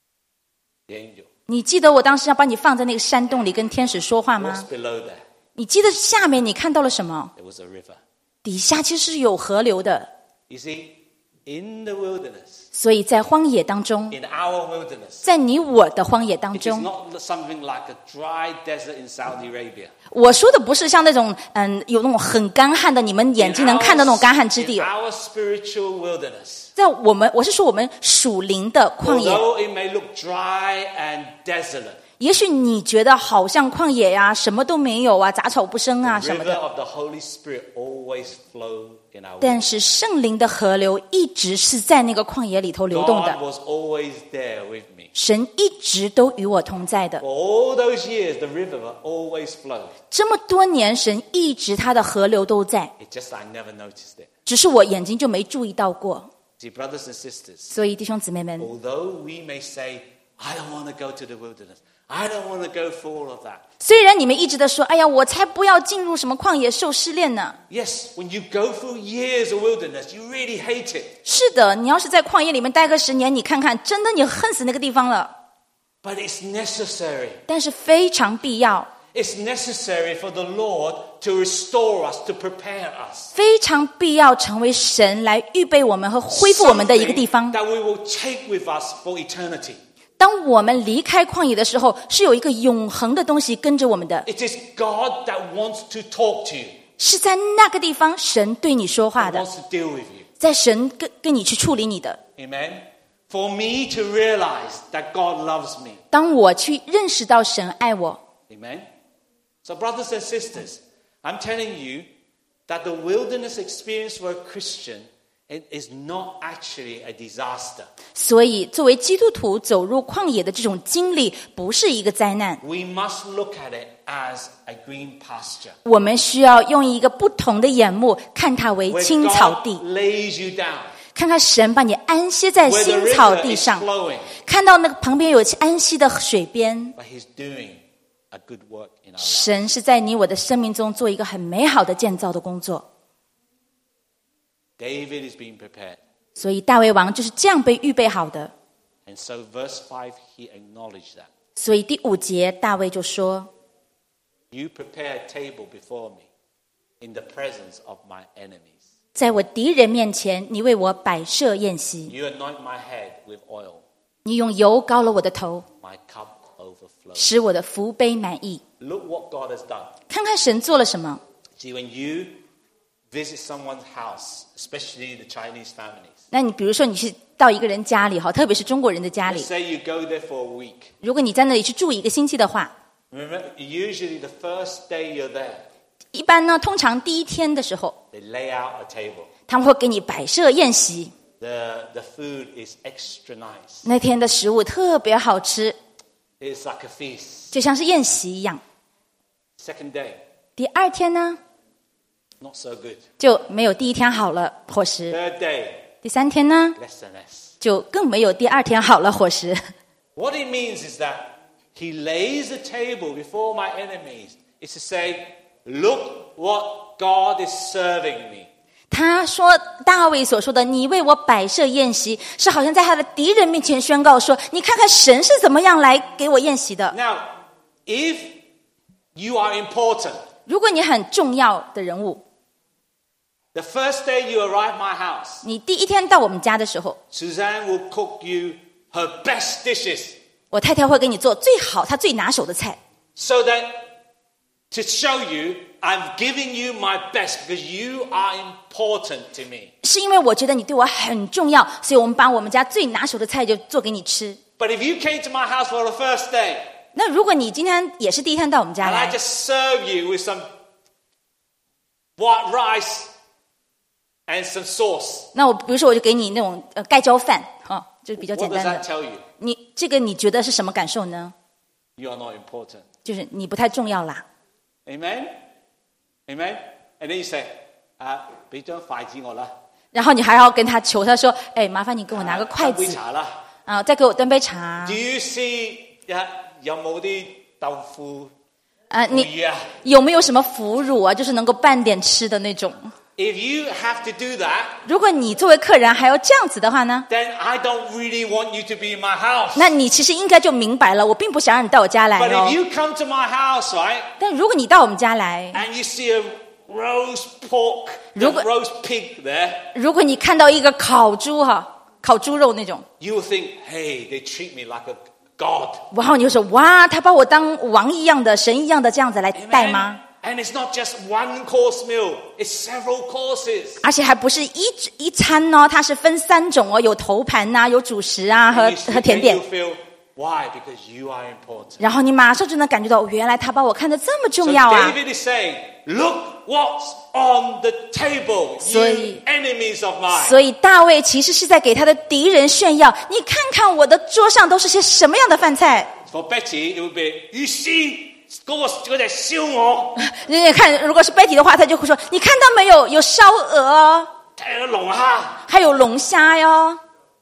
the angel. 你记得我当时要把你放在那个山洞里跟天使说话 What's 吗？ below there? 你记得下面你看到了什么？ There was a river. 底下其实是有河流的。 You see, in the wilderness, 所以在荒野当中， in our wilderness, 在你我的荒野当 it is 中， not something like a dry desert in Saudi Arabia. 我说的不是像那种有那种很干旱的，你们眼睛能看到那种干旱之地 In。our spiritual wilderness, 在我是说我们属灵的旷野， although it may look dry and desolate, 也许你觉得好像旷野呀、什么都没有啊，杂草不生啊 the 什么 river 的， of the Holy Spirit always flow in our 但是圣灵的河流一直是在那个旷野里头流动 God 的， was always there with me. 神一直都与我同在的。 For all those years, the river always flowed. 这么多年，神一直他的河流都在， It's just I never noticed it. 只是我眼睛就没注意到过。 See, brothers and sisters, 所以弟兄姊妹们， although we may say, I don't want to go to the wilderness, I don't want to go for all of that. 虽然你们一直在说，哎呀，我才不要进入什么旷野受试炼呢。 Yes, when you go through years of wilderness, you really hate it. 是的，你要是在旷野里面待个10年，你看看，真的你恨死那个地方了。 But it's necessary. 但是非常必要， It's necessary for the Lord to restore us, to prepare us. 非常必要成为神来预备我们和恢复我们的一个地 Something 方。 that we will take with us for eternity. 当我们离开旷野的时候，是有一个永恒的东西跟着我们的， It is God that wants to talk to you, 是在那个地方神对你说话 that 的， wants to deal with you. 在神跟你去处理你的。 Amen. For me to realize that God loves me. 当我去认识到神爱我， Amen. So, brothers and sisters, I'm telling you that the wilderness experience for a Christian it is not actually a disaster. 所以作为基督徒走入旷野的这种经历不是一个灾难， We must look at it as a green pasture. 我们需要用一个不同的眼目看它为 Where 青草 God 地， lays you down. 看看神把你安息在 Where the 青草 river 地 is 上， flowing. 看到那个旁边有安息的水边， But He's doing a good work in our lives. 神是在你我的生命中做一个很美好的建造的工作。 David is being prepared. 所以大卫王就是这样被预备好的。 And so, verse 5, he acknowledged that. 所以第5节大卫就说 You prepare a table before me in the presence of my enemies. 在我敌人面前，你为我摆设宴席， You anoint my head with oil. 你用油膏了我的头， My cup overflows. 使我的福杯满溢。 Look what God has done. 看看神做了什么。 See, when you visit someone's house, especially the Chinese families, 那你比如说你去到一个人家里，特别是中国人的家 let's 里， say you go there for a week. 如果你在那里去住1个星期的话， Remember, usually the first day you're there, 一般呢，通常第1天的时候， they lay out a table. 他们会给你摆设宴席， The food is extra nice. 那天的食物特别好吃， It's like a feast. 就像是宴席一样。 Second day, 第2天呢， not so good. 就没有第1天好了伙食。 Third day, 第3天呢， less than less. 就更没有第2天好了伙食。 What it means is that he lays a table before my enemies. It's to say, look what God is serving me. 他说大卫所说的你为我摆设宴席，是好像在他的敌人面前宣告说，你看看神是怎么样来给我宴席的。 Now, if you are important, 如果你很重要的人物， The first day you arrive my house, 你第一天到我们家的时候， Suzanne will cook you her best dishes 我太太会给你做最好她最拿手的菜， so that to show you I'm giving you my best because you are important to me. 是因为我觉得你对我很重要，所以我们把我们家最拿手的菜就做给你吃。 But if you came to my house for the first day 那如果你今天也是第一天到我们家 and I 来， just serve you with some white rice and some sauce, 那我比如说我就给你那种盖浇饭啊，就比较 what 简 does 单 that 的。 tell you? 你觉得是什么感受呢？ You are not important. 就是你不太重要啦。 Amen? Amen? And then you say, 俾張筷子我啦， 然后你还要跟他求他說，麻煩你給我拿個筷杯子茶啦。 啊，再給我端杯茶 Do you see 有冇啲豆腐啊，你魚啊？ 有沒有什麼腐乳啊？就是能夠拌點吃的那種。 If you have to do that, 如果你作為客人還要這樣子的話呢， then I don't really want you to be in my house. 那你其實應該就明白了，我並不想讓你到我家來 But 哦 if。you come to my house, right, 但如果你到我們家來， and you see a roast pork, 如果- a roast pig there, 如果你看到一個烤豬哈，烤豬肉那種， you will think, hey, they treat me like a god. 然後你就說哇，他把我當王一樣的、神一樣的這樣子來待嗎？ And it's not just one course meal, it's several courses. 而且還不是一餐哦，它是分3種哦，有頭盤呐、有主食啊 And 和甜點 you。feel, why? Because you are important. 然後你馬上就能感覺到，原來他把我看得這麼 So 重要啊！ David is saying, look what's on the table, 所以- you enemies of mine. 所以大衛其實是在給他的敵人炫耀，你看看我的桌上都是些什麼樣的飯菜。 For Betty, it would be, you see, 嗰隻燒鵝， 你看，如果是 Betty 的話，他就會說：你看到沒有？有燒鵝哦， 睇到龍蝦。 還有龍蝦喲。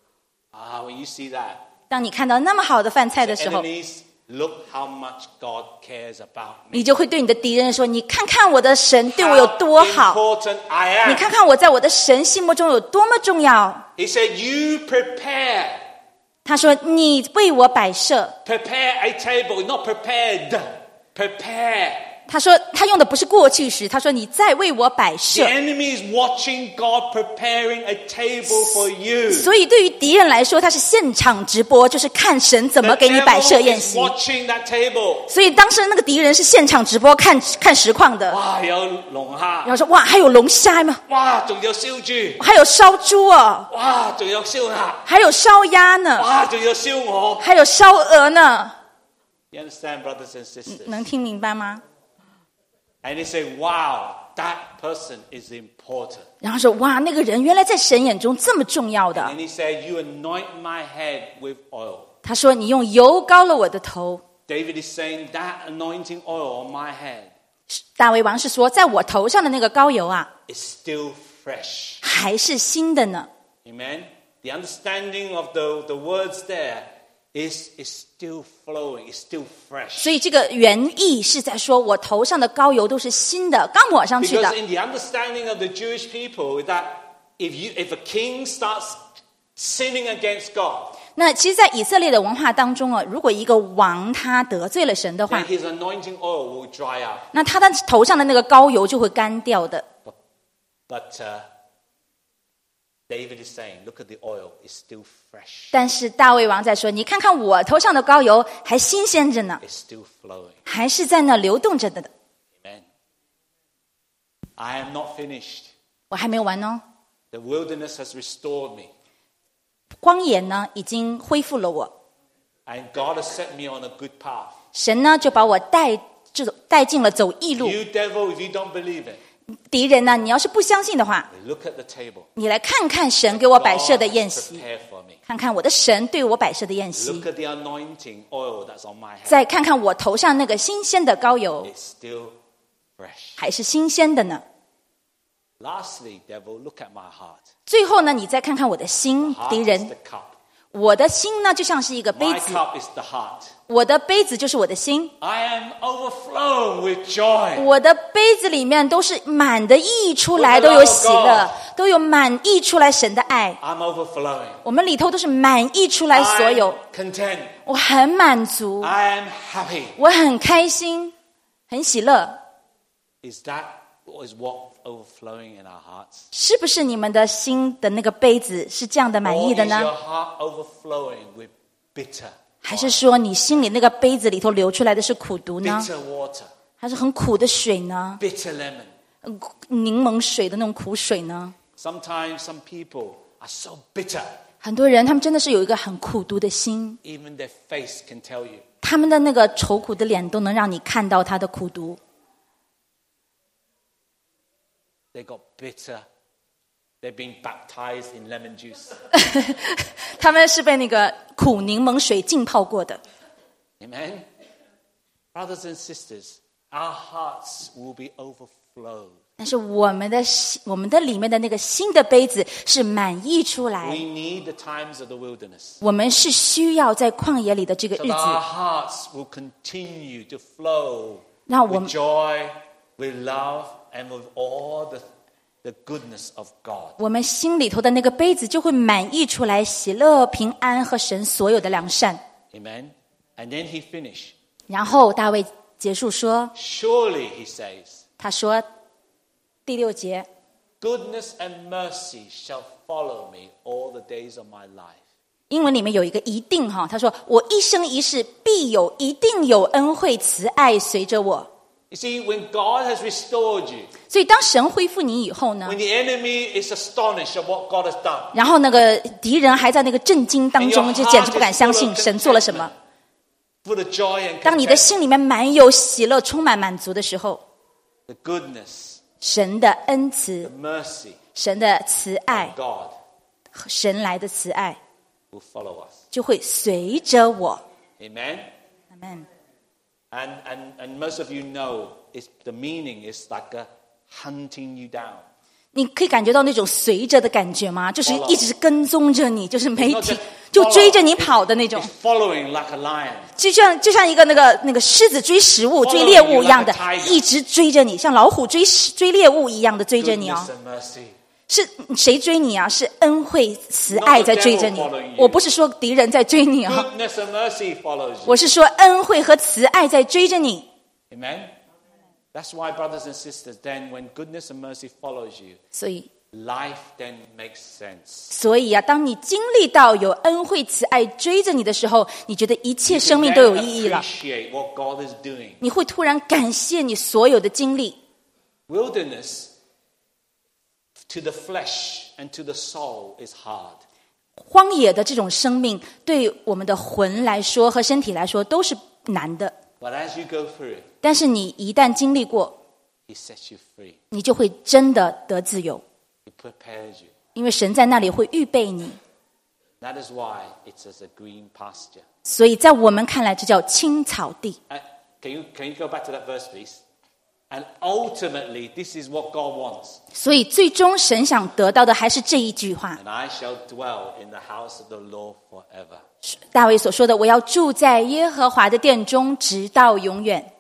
When you see that, 當你看到那麼好的飯菜的時候， enemies, look how much God cares about me. 你就會對你的敵人說：你看看我的神對我有多 How 好， important I 你 am. 看看我在我的神心目中有多麼重要。 He said, you prepare 他說：你為我擺設。 a table, not prepared. Prepare. 他說他用的不是過去時，他說你在為我擺 The 設。 enemy is watching God preparing a table for you. 所以對於敵人來說，他是現場直播，就是看神怎 The 麼給你擺設 devil 宴 is 席。 watching that table. 所以當時那個敵人是現場直播看實況的， 哇，有龍蝦， 然後說哇，還有龍蝦嗎？ 哇，仲有燒豬， 還有燒豬哦， 哇，仲有燒鴨， 還有燒鴨呢， 哇，仲有燒鵝。 還有燒鵝呢。 You understand, brothers and sisters? 能聽明白嗎？ And he said, wow, that person is important. 然後說哇，那個人原來在神眼中這麼重要的。 And he said, you anoint my head with oil. 他說你用油膏了我的頭。 David is saying that anointing oil on my head 大衛王是說，在我頭上的那個膏油啊， is still fresh. 還是新的呢。 Amen? The understanding of the words there is still flowing, is still fresh. 所以這個原意是在說我頭上的膏油都是新的，剛抹上去的 Because。in the understanding of the Jewish people, that if a king starts sinning against God, 那其實，在以色列的文化當中啊，如果一個王他得罪了神的話 then，his anointing oil will dry up. 那他的頭上的那個膏油就會乾掉的。 But David is saying, look at the oil, it's still fresh. 但是大衛王在說：“你看看我頭上的膏油還新鮮着呢， It's still flowing. 還是在那流動着的。 Amen. I am not finished. 我還沒有完哦， The wilderness has restored me. 荒野呢已經恢復了我， And God has set me on a good path. 神呢就把我帶進了走義路。 You devil, if you don't believe it, 敵人呢，你要是不相信的話， look at the table. 你來看看神給我擺設的 God 宴 has 席， prepared for me. 看看我的神對我擺設的宴席 Look，at the anointing oil that's on my head. 再看看我頭上那個新鮮的膏油， It's still fresh. 還是新鮮的呢。 Lastly, devil, look at my heart. 最後呢，你再看看我的心， Heart 敵 is 人 the，cup. 我的心呢就像是一個杯 My 子， cup is the heart. 我的杯子就是我的心， I am overflowing with joy. 我的杯子裡面都是滿的溢出來， With the 都有喜 love 樂 of， 都有滿溢出來神的愛， I'm overflowing. 我們裡頭都是滿溢出來所 I'm 有， content. 我很滿足， I am happy. 我很開心，很喜樂。 Is what overflowing in our hearts? 是不是你们的心的那个杯子是这样的满 Or 意的 is 呢？ your heart overflowing with bitter, 还是说你心里那个杯子里头流出来的是苦毒呢？ bitter water, 还是很苦的水呢？ bitter lemon? 柠檬水的那种苦水呢？ Sometimes some people are so bitter, 很多人他们真的是有一个很苦毒的心， even their face can tell you. 他们的那个愁苦的脸都能让你看到他的苦毒。 They got bitter. They've been baptized in lemon juice. 他们是被那个苦柠檬水浸泡过的。 Amen? Brothers and sisters, our hearts will be overflowed. 但是我们的里面的那个新的杯子是满溢出来 We，need the times of the wilderness. 我们是需要在旷野里的这个 So 日 that our 子， hearts will continue to flow 让我 with 们 joy, with love, and with all the goodness of God. 我们心里头的那个杯子就会满溢出来喜乐、平安和神所有的良善。 Amen? And then he finished. 然后大卫结束说， Surely, he says, 他说第6节， goodness and mercy shall follow me all the days of my life. 英文里面有一个一定哈，他说我一生一世一定有恩惠慈爱随着我。 You see, when God has restored you, 所以当神恢复你以后呢 when，the enemy is astonished at what God has done, 然后那个敌人还在那个震惊当 and 中， your 就简直 heart 不敢 is 相 full 信 of 神做了什么。 contentment, full of joy and 当你的 contentment, 心里面满有喜乐、充满满足的时候， the goodness, 神的恩慈 the、mercy 神的慈爱 of、God 神来的慈爱 will follow us. 就会随着我。 Amen? Amen。 And most of you know the meaning is like a hunting you down. 你可以感觉到那种随着的感觉吗？就是一直跟踪着你，就是媒 Not 体 just 就 follow, 追着你跑的那种 It's，following like a lion. 就像一个那个狮子追食物、追猎物一样的，一直追着你，像老虎追猎物一样的追着你 Goodness 哦。 and mercy. 是谁追你啊？是恩惠慈爱在追着你 Not the devil following。you. 我不是说敌人在追你啊， Goodness and mercy follows you. 我是说恩惠和慈爱在追着你。 Amen? That's why, brothers and sisters, then when goodness and mercy follows you, 所以 life then makes sense. 所以啊，当你经历到有恩惠慈爱追着你的时候，你觉得一切 You 生 can 命都有 then 意义了， appreciate what God is doing. 你会突然感谢你所有的经历。 Wilderness to the flesh and to the soul is hard. 荒野的这种生命，对我们的魂来说和身体来说都是难的。 But as you go through it, 但是你一旦经历过， He sets you free. 你就会真的得自由， He prepares you. 因为神在那里会预备你。 That is why it's as a green pasture. 所以在我们看来，这叫青草地。 Can you go back to that verse, please? And ultimately, this is what God wants. 所以最终神想得到的还是这一句话， And I shall dwell in the house of the Lord forever. 大卫所说的：“我要住在耶和华的殿中，直到永远。”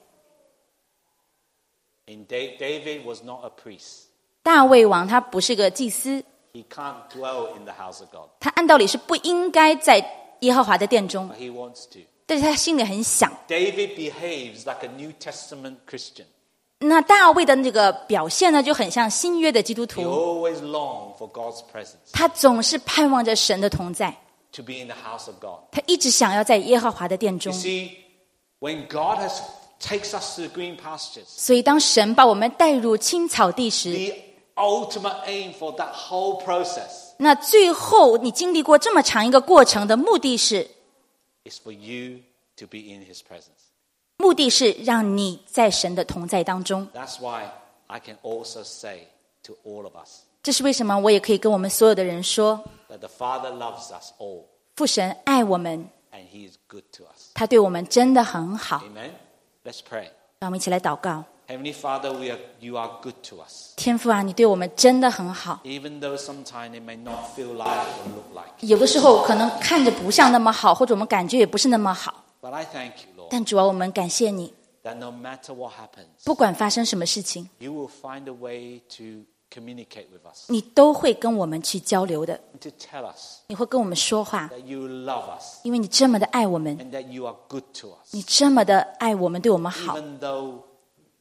David was not a priest. 大卫王他不是个祭司， He can't dwell in the house of God. 他按道理是不应该在耶和华的殿中， But he wants to. 但是他心里很想。 David behaves like a New Testament Christian. 那大卫的这个表现呢，就很像新约的基督 He 徒， always longed for God's presence, 他总是盼望着神的同在， to be in the house of God. 他一直想要在耶和华的殿 You 中。 see, when God takes us to the green pastures, 所以当神把我们带入青草地时， the ultimate aim for that whole process 那最后你经历过这么长一个过程的目的是， is for you to be in his presence. 目的是让你在神的同在当中。 That's why I can also say to all of us 这是为什么我也可以跟我们所有的人说， that the Father loves us all 父神爱我们， and he is good to us. 他对我们真的很好。 Amen? Let's pray. 让我们一起来祷告。 Heavenly Father, you are good to us. 天父啊，你对我们真的很好， Even though sometimes it may not feel like or look like. 有的时候可能看着不像那么好，或者我们感觉也不是那么好， But I thank you, Lord, 但主啊，我们感谢你， that no matter what happens, 不管发生什么事情， you will find a way to communicate with us, 你都会跟我们去交流的， to tell us 你会跟我们说话， that you love us 因为你这么的爱我们， and that you are good to us. 你这么的爱我们，对我们好。 Even though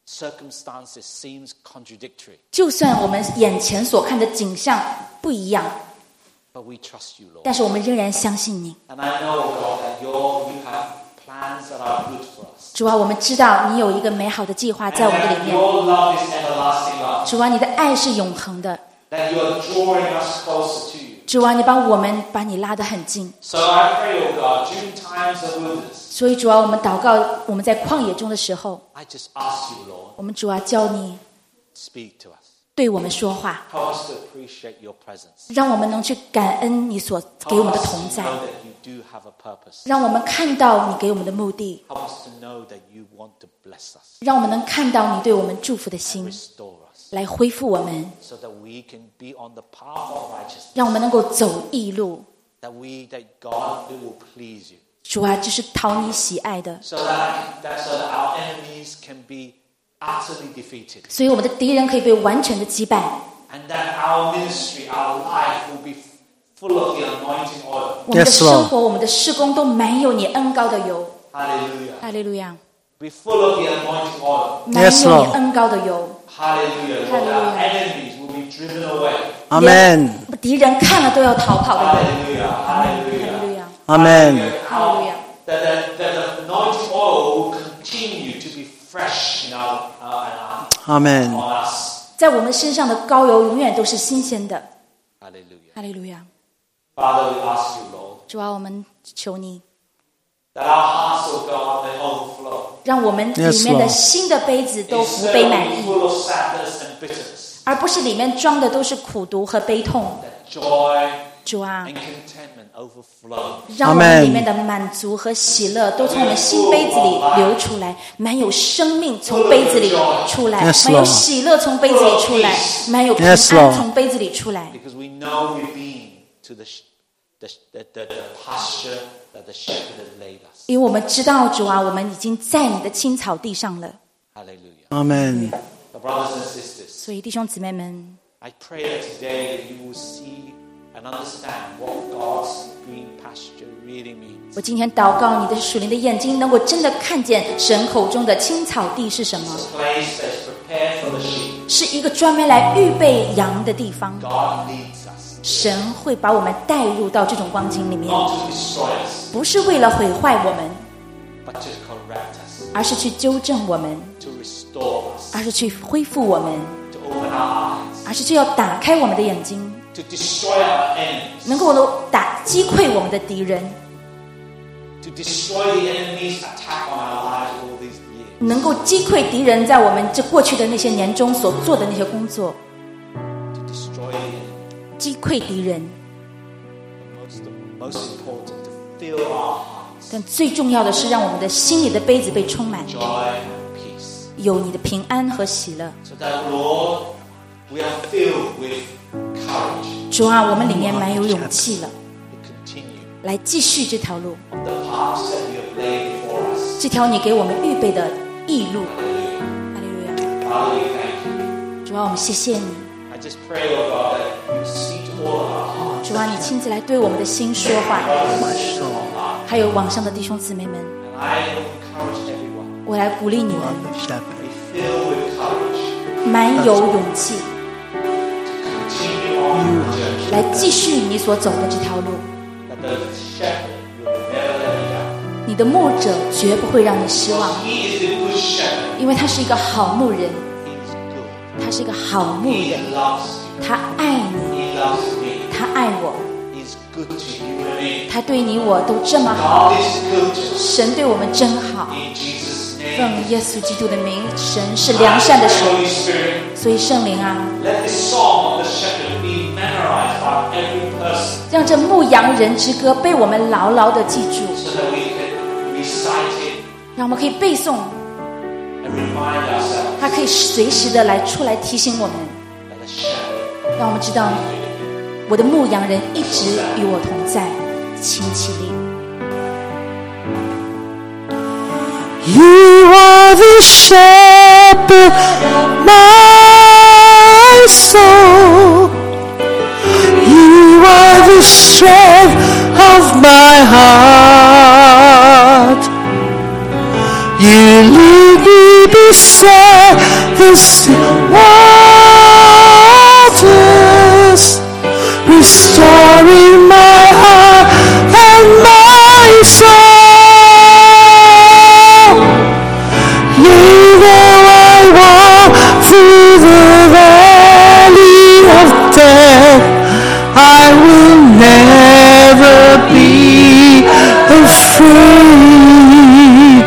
circumstances seems contradictory, 就算我们眼前所看的景象不一样， but we trust you, Lord. 但是我们仍然相信你。 And I know, God, that you have plans that are good for us. 主啊，我们知道你有一个美好的计划在我们的 And 里 that 面。 your love is everlasting love. 主啊，你的爱是永恒的。 That you are drawing us closer to you. 主啊，你把你拉得很近。 So I pray, oh God, during times of wilderness, 所以主啊，我们祷告，我们在旷野中的时候， I just ask you, Lord, 我们主啊，叫你 speak to us. 对我们说话， Help us to appreciate your presence. 让我们能去感恩你所给我们 Help 的 us 同 to 在， know that you do have a purpose. 让我们看到你给我们的目的， Help us to know that you want to bless us, 让我们能看到你对我们祝福的心， restore us, 来恢复我们， so that we can be on the path of righteousness. 让我们能够走义路。 That God will please you. 主啊，这是讨你喜爱的， So that our enemies can be utterly defeated. 所以我们的敌人可以被完全的击败。 And that our ministry, our life will be full of the anointing oil. 我们的 Yes, 生活，我们的事工都满有你恩膏的油。 Hallelujah. 哈利路亚， Be full of the anointing oil. 满 Yes, 有 Lord. 你恩膏的油。 Hallelujah. Lord, our enemies will be driven away. Amen. 敌人看了都要逃跑的油。 Hallelujah. 哈 Hallelujah. 利路亚， Amen. 哈利路亚。 That the anointing oil will continue to be fresh in Amen. on us. 在我们身上的膏油永远都是新鲜的。 Hallelujah. 哈利路亚， Father, we ask you, Lord, 主啊，我们求你， that our hearts, oh God, may overflow. 让我们 Yes, 里面的 Lord. 新的杯子都不 Instead 被 of 满 being 溢， full of sadness and bitterness, 而不是里面装的都是苦毒和悲痛。 that joy 主啊， and contentment overflow. 让我们 Amen. 里面的满足和喜乐都从我们新杯子里流出来，满有生命从杯子里出来， Yes, 满有 Lord. 喜乐从杯子里出来，满有平 Yes, 安 Lord. 从杯子里出来。 Because we know we've been to the pasture that the shepherd has laid us. 因为我们知道主啊，我们已经在你的青草地上了。 Hallelujah. Amen. The brothers and sisters, 所以弟兄姊妹们， I pray that today that you will see and understand what God's green pasture really means. 我今天祷告你的属灵的眼睛，能够真的看见神口中的青草地是什么， A place that's prepared for the sheep. 是一个专门来预备羊的地方。 God leads us, 神会把我们带入到这种光景里面， not to destroy us, 不是为了毁坏我们， but to correct us, 而是去纠正我们， to restore us, 而是去恢复我们， to open our eyes, 而是去要打开我们的眼睛， to destroy our enemies, 能够击溃我们的敌人， to destroy the enemy's attack on our lives all these years. 能够击溃敌人在我们这过去的那些年中所做的那些工作， To destroy the enemy. 击溃敌人。 Most important, to fill our hearts 但最重要的是，让我们的心里的杯子被充满， with joy and peace. 有你的平安和喜乐。 So that, Lord, we are filled with courage 主啊，我们里面满有勇气了， to continue 来继续这条路， on the paths that you have laid before us. 这条你给我们预备的义路。哈利路亚！ Father, we thank you. 主啊，我们谢谢你。 I just pray, oh God, that you see to all of our hearts. 主啊，你亲自来对我们的心说话， My soul. 还有网上的弟兄姊妹们， And I will encourage everyone. 我来鼓励你们， The shepherd. Be filled with courage 满有勇气， to continue on the journey. 来继续你所走的这条路。 That the shepherd will never let you down. 你的牧者绝不会让你失望， He is a good shepherd. 因为他是一个好牧人， He is good. 他是一个好牧 He 人， loves you. 他爱你， He loves me. 他爱我， He's good to you and me. 他对你我都这么好， God is good to us. 神对我们真好。 In Jesus' name. 奉耶稣基督的名，神是良善的神， Holy Spirit, 所以圣灵啊， let this song of the shepherd be memorized by every person 让这牧羊人之歌被我们牢牢的记住， so that we can recite it 让我们可以背诵， and remind ourselves 它可以随时的出来提醒我们， that the shepherd 让我们知道我的牧羊人一直与我同在。请起立。 You are the shepherd of my soul. You are the strength of my heart. You lead me beside the still waters, restoring my heart and my soul. Yea, though I walk through the valley of death, I will never be afraid,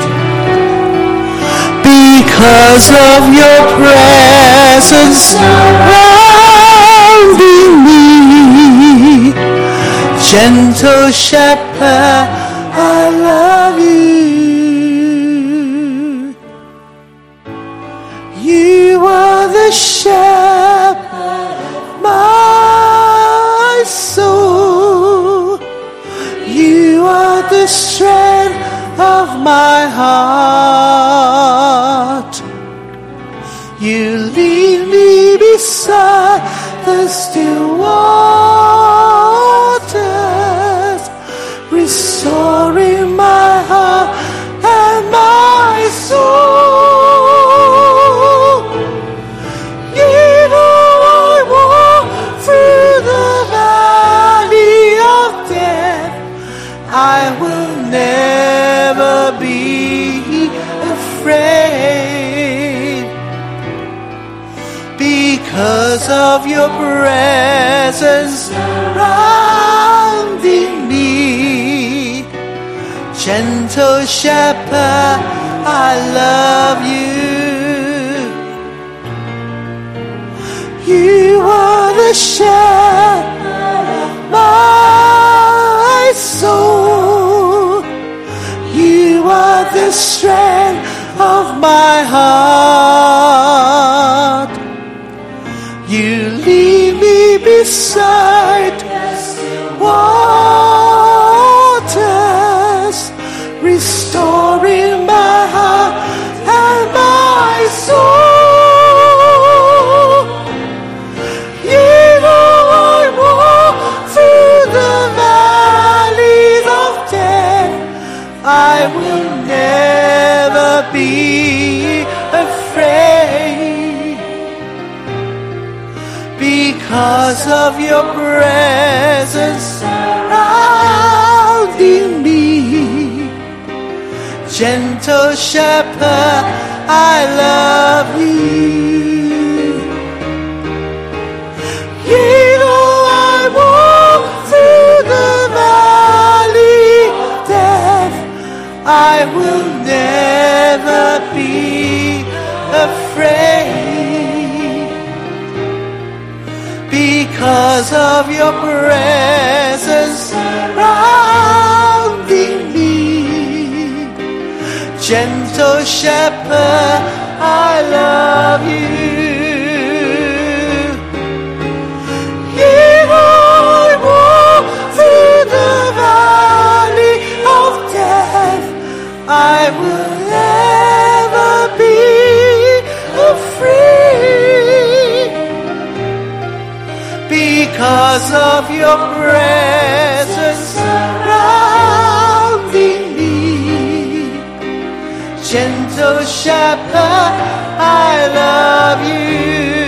because of your presence surrounding me. Gentle shepherd, I love you. You are the shepherd of my soul. You are the strength of my heart. You lead me beside the still waters, restoring my heart and my soul. Yea, though I walk through the valley of death, I will never be afraid, because of your presence surrounding me. Gentle shepherd, I love you. You are the shepherd of my soul. You are the strength of my heart. You lead me beside waters, restoring my heart and my soul. Yea, though I walk through the valleys of death, I will never be afraid, because of your presence surrounding me. Gentle shepherd, I love you. Yea, though I walk through the valley of death, I will never be afraid, because of your presence surrounding me. Gentle shepherd, I love you. Yea, though I walk through the valley of death, I will never be afraid, because of your presence surrounding me. Gentle shepherd, I love you.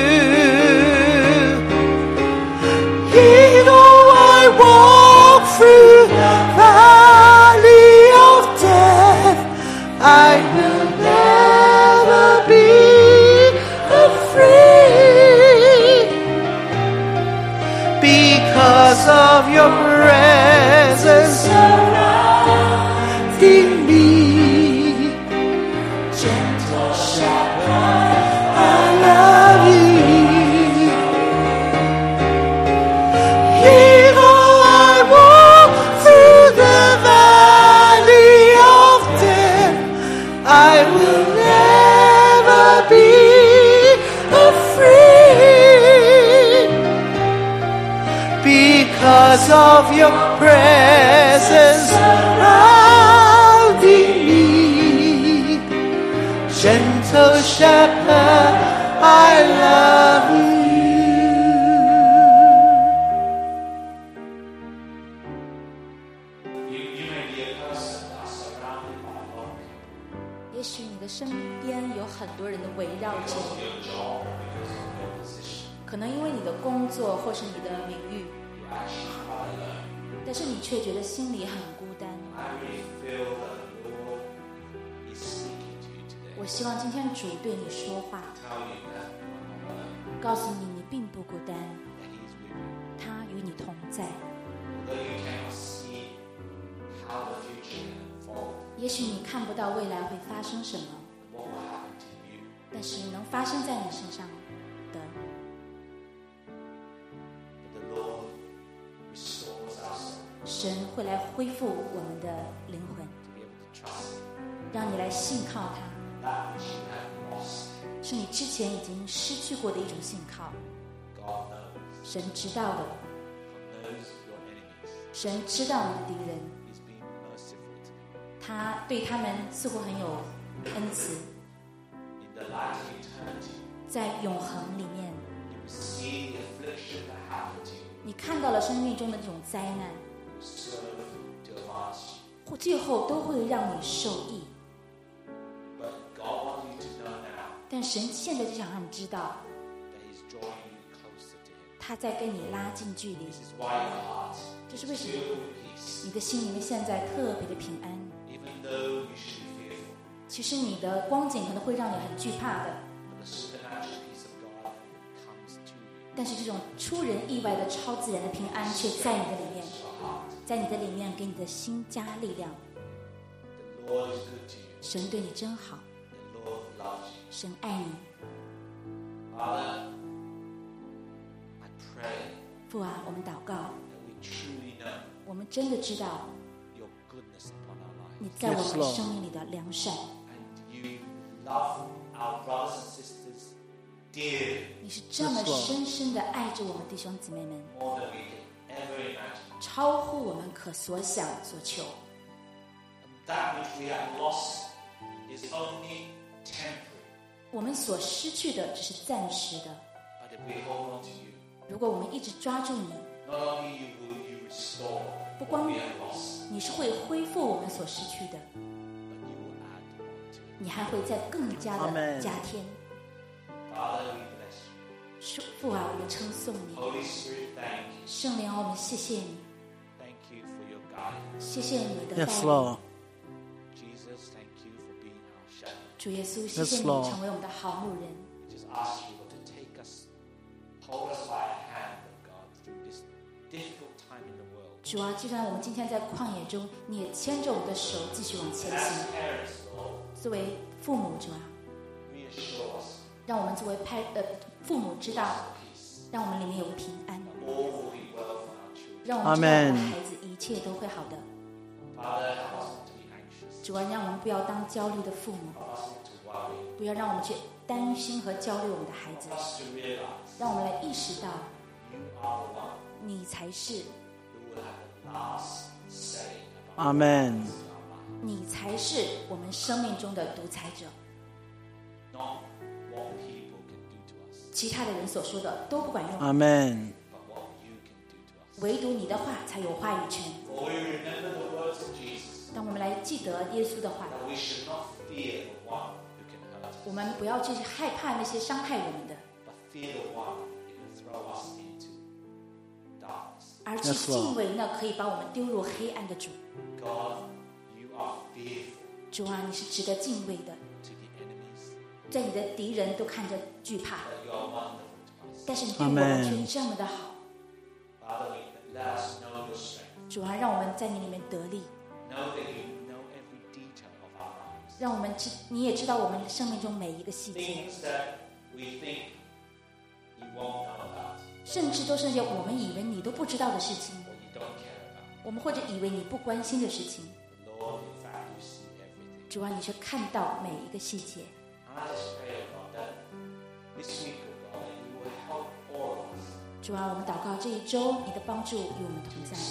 Yea, though I walk through the valley of death, I will never be afraid, because of your presence surrounding me. Gentle shepherd, I love you. Yea, though I walk through the valley of death, I will never be afraid, because of your presence surrounding me. Gentle shepherd, I love you. You may be a person that's surrounded by love. 也许你的身边有很多人的围绕着你，可能因为你的工作或是你的名誉，但是你却觉得心里很孤单。我希望今天主对你说话，告诉你你并不孤单，他与你同在。也许你看不到未来会发生什么，但是能发生在你身上的，神会来恢复我们的灵魂，让你来信靠他，是你之前已经失去过的一种信靠。神知道的，神知道你的敌人，他对他们似乎很有恩慈。在永恒里面，你看到了生命中的这种灾难，最后都会让你受益。但神现在就想让你知道，他在跟你拉近距离。这是为什么你的心里面现在特别的平安。其实你的光景可能会让你很惧怕的，但是这种出人意外的超自然的平安却在你的里面，在你的里面给你的心加力量。神对你真好，神爱你。父啊，我们祷告，我们真的知道你在我们生命里的良善，你是这么深深的爱着我们弟兄姊妹们，超乎我们可所想所求。我们所失去的只是暂时的，如果我们一直抓住你，不光你是会恢复我们所失去的，你还会再更加的加添。父啊，我们称颂你。圣灵啊，我们谢谢你，谢谢你的带领。主耶稣，谢谢你成为我们的好牧人。主啊，就算我们今天在旷野中，你也牵着我们的手继续往前行。作为父母，主啊，让我们作为父母知道，让我们里面有平安，让我们知道我们的孩子一切都会好的。主啊，让我们不要当焦虑的父母，不要让我们去担心和焦虑我们的孩子，让我们来意识到，你才是阿门， 你才是我们生命中的独裁者。其他的人所说的都不管用， 阿门， 唯独你的话才有话语权。当我们来记得耶稣的话，我们不要去害怕那些伤害我们的，而去敬畏那可以把我们丢入黑暗的主。主啊，你是值得敬畏的，在你的敌人都看着惧怕，但是你对我们却这么的好。主啊，让我们在你里面得力，让我们你也知道我们生命中每一个细节，甚至都是那些我们以为你都不知道的事情，我们或者以为你不关心的事情。主啊，你却看到每一个细节。主啊，我们祷告这一周你的帮助与我们同在，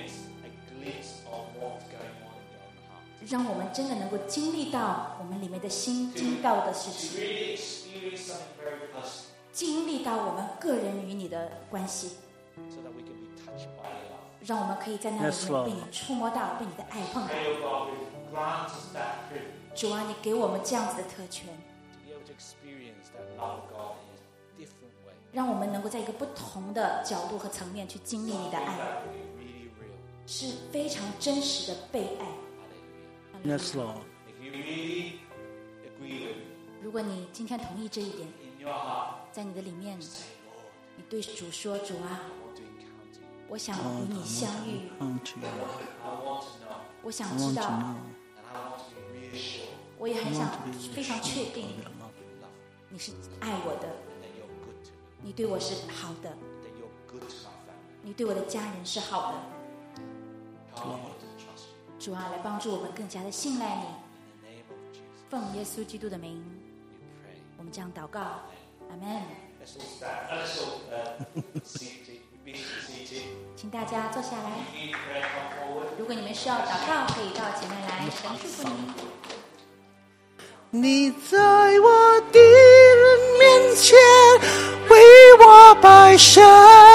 让我们真的能够经历到我们里面的心经到的事情，经历到我们个人与你的关系， 让我们可以在那里 Yes, 面 Lord. 被你触摸到，被你的爱碰到。 Pray, oh God, will grant us that privilege 主啊，你给我们这样子的特权， to be able to experience that love of God in a different way. 让我们能够在一个不同的角度和层面去经历你的爱， That will be really real. 是非常真实的被爱。 Hallelujah. Yes, Lord. If you really agree with 如果你今天同意这一点， in your heart, 在你的里面， say, Lord, 你对主说：“主啊， I want to encounter you. 我想与你相遇， Come to you. I want to know, 我想 I 知 want 道， to know. and I want to be reassured 我也 I 很 want 想 to be 非常确 reassured 定 of your love. you love me, 你是爱我的， and that you're good to me, 你对我是好的， that you're good to my family. 你对我的家人是好的。 Help me to trust you. 主啊，来帮助我们更加的信赖你。 In the name of Jesus, 奉耶稣基督的名， we pray. 我们这样祷告，阿门。 Let's all stand. Let's all seated. Be seated. 请大家坐下来。 If you need prayer, come forward. 如果你们需要祷告，可以到前面来，神祝福你。 你在我的人面前为我摆设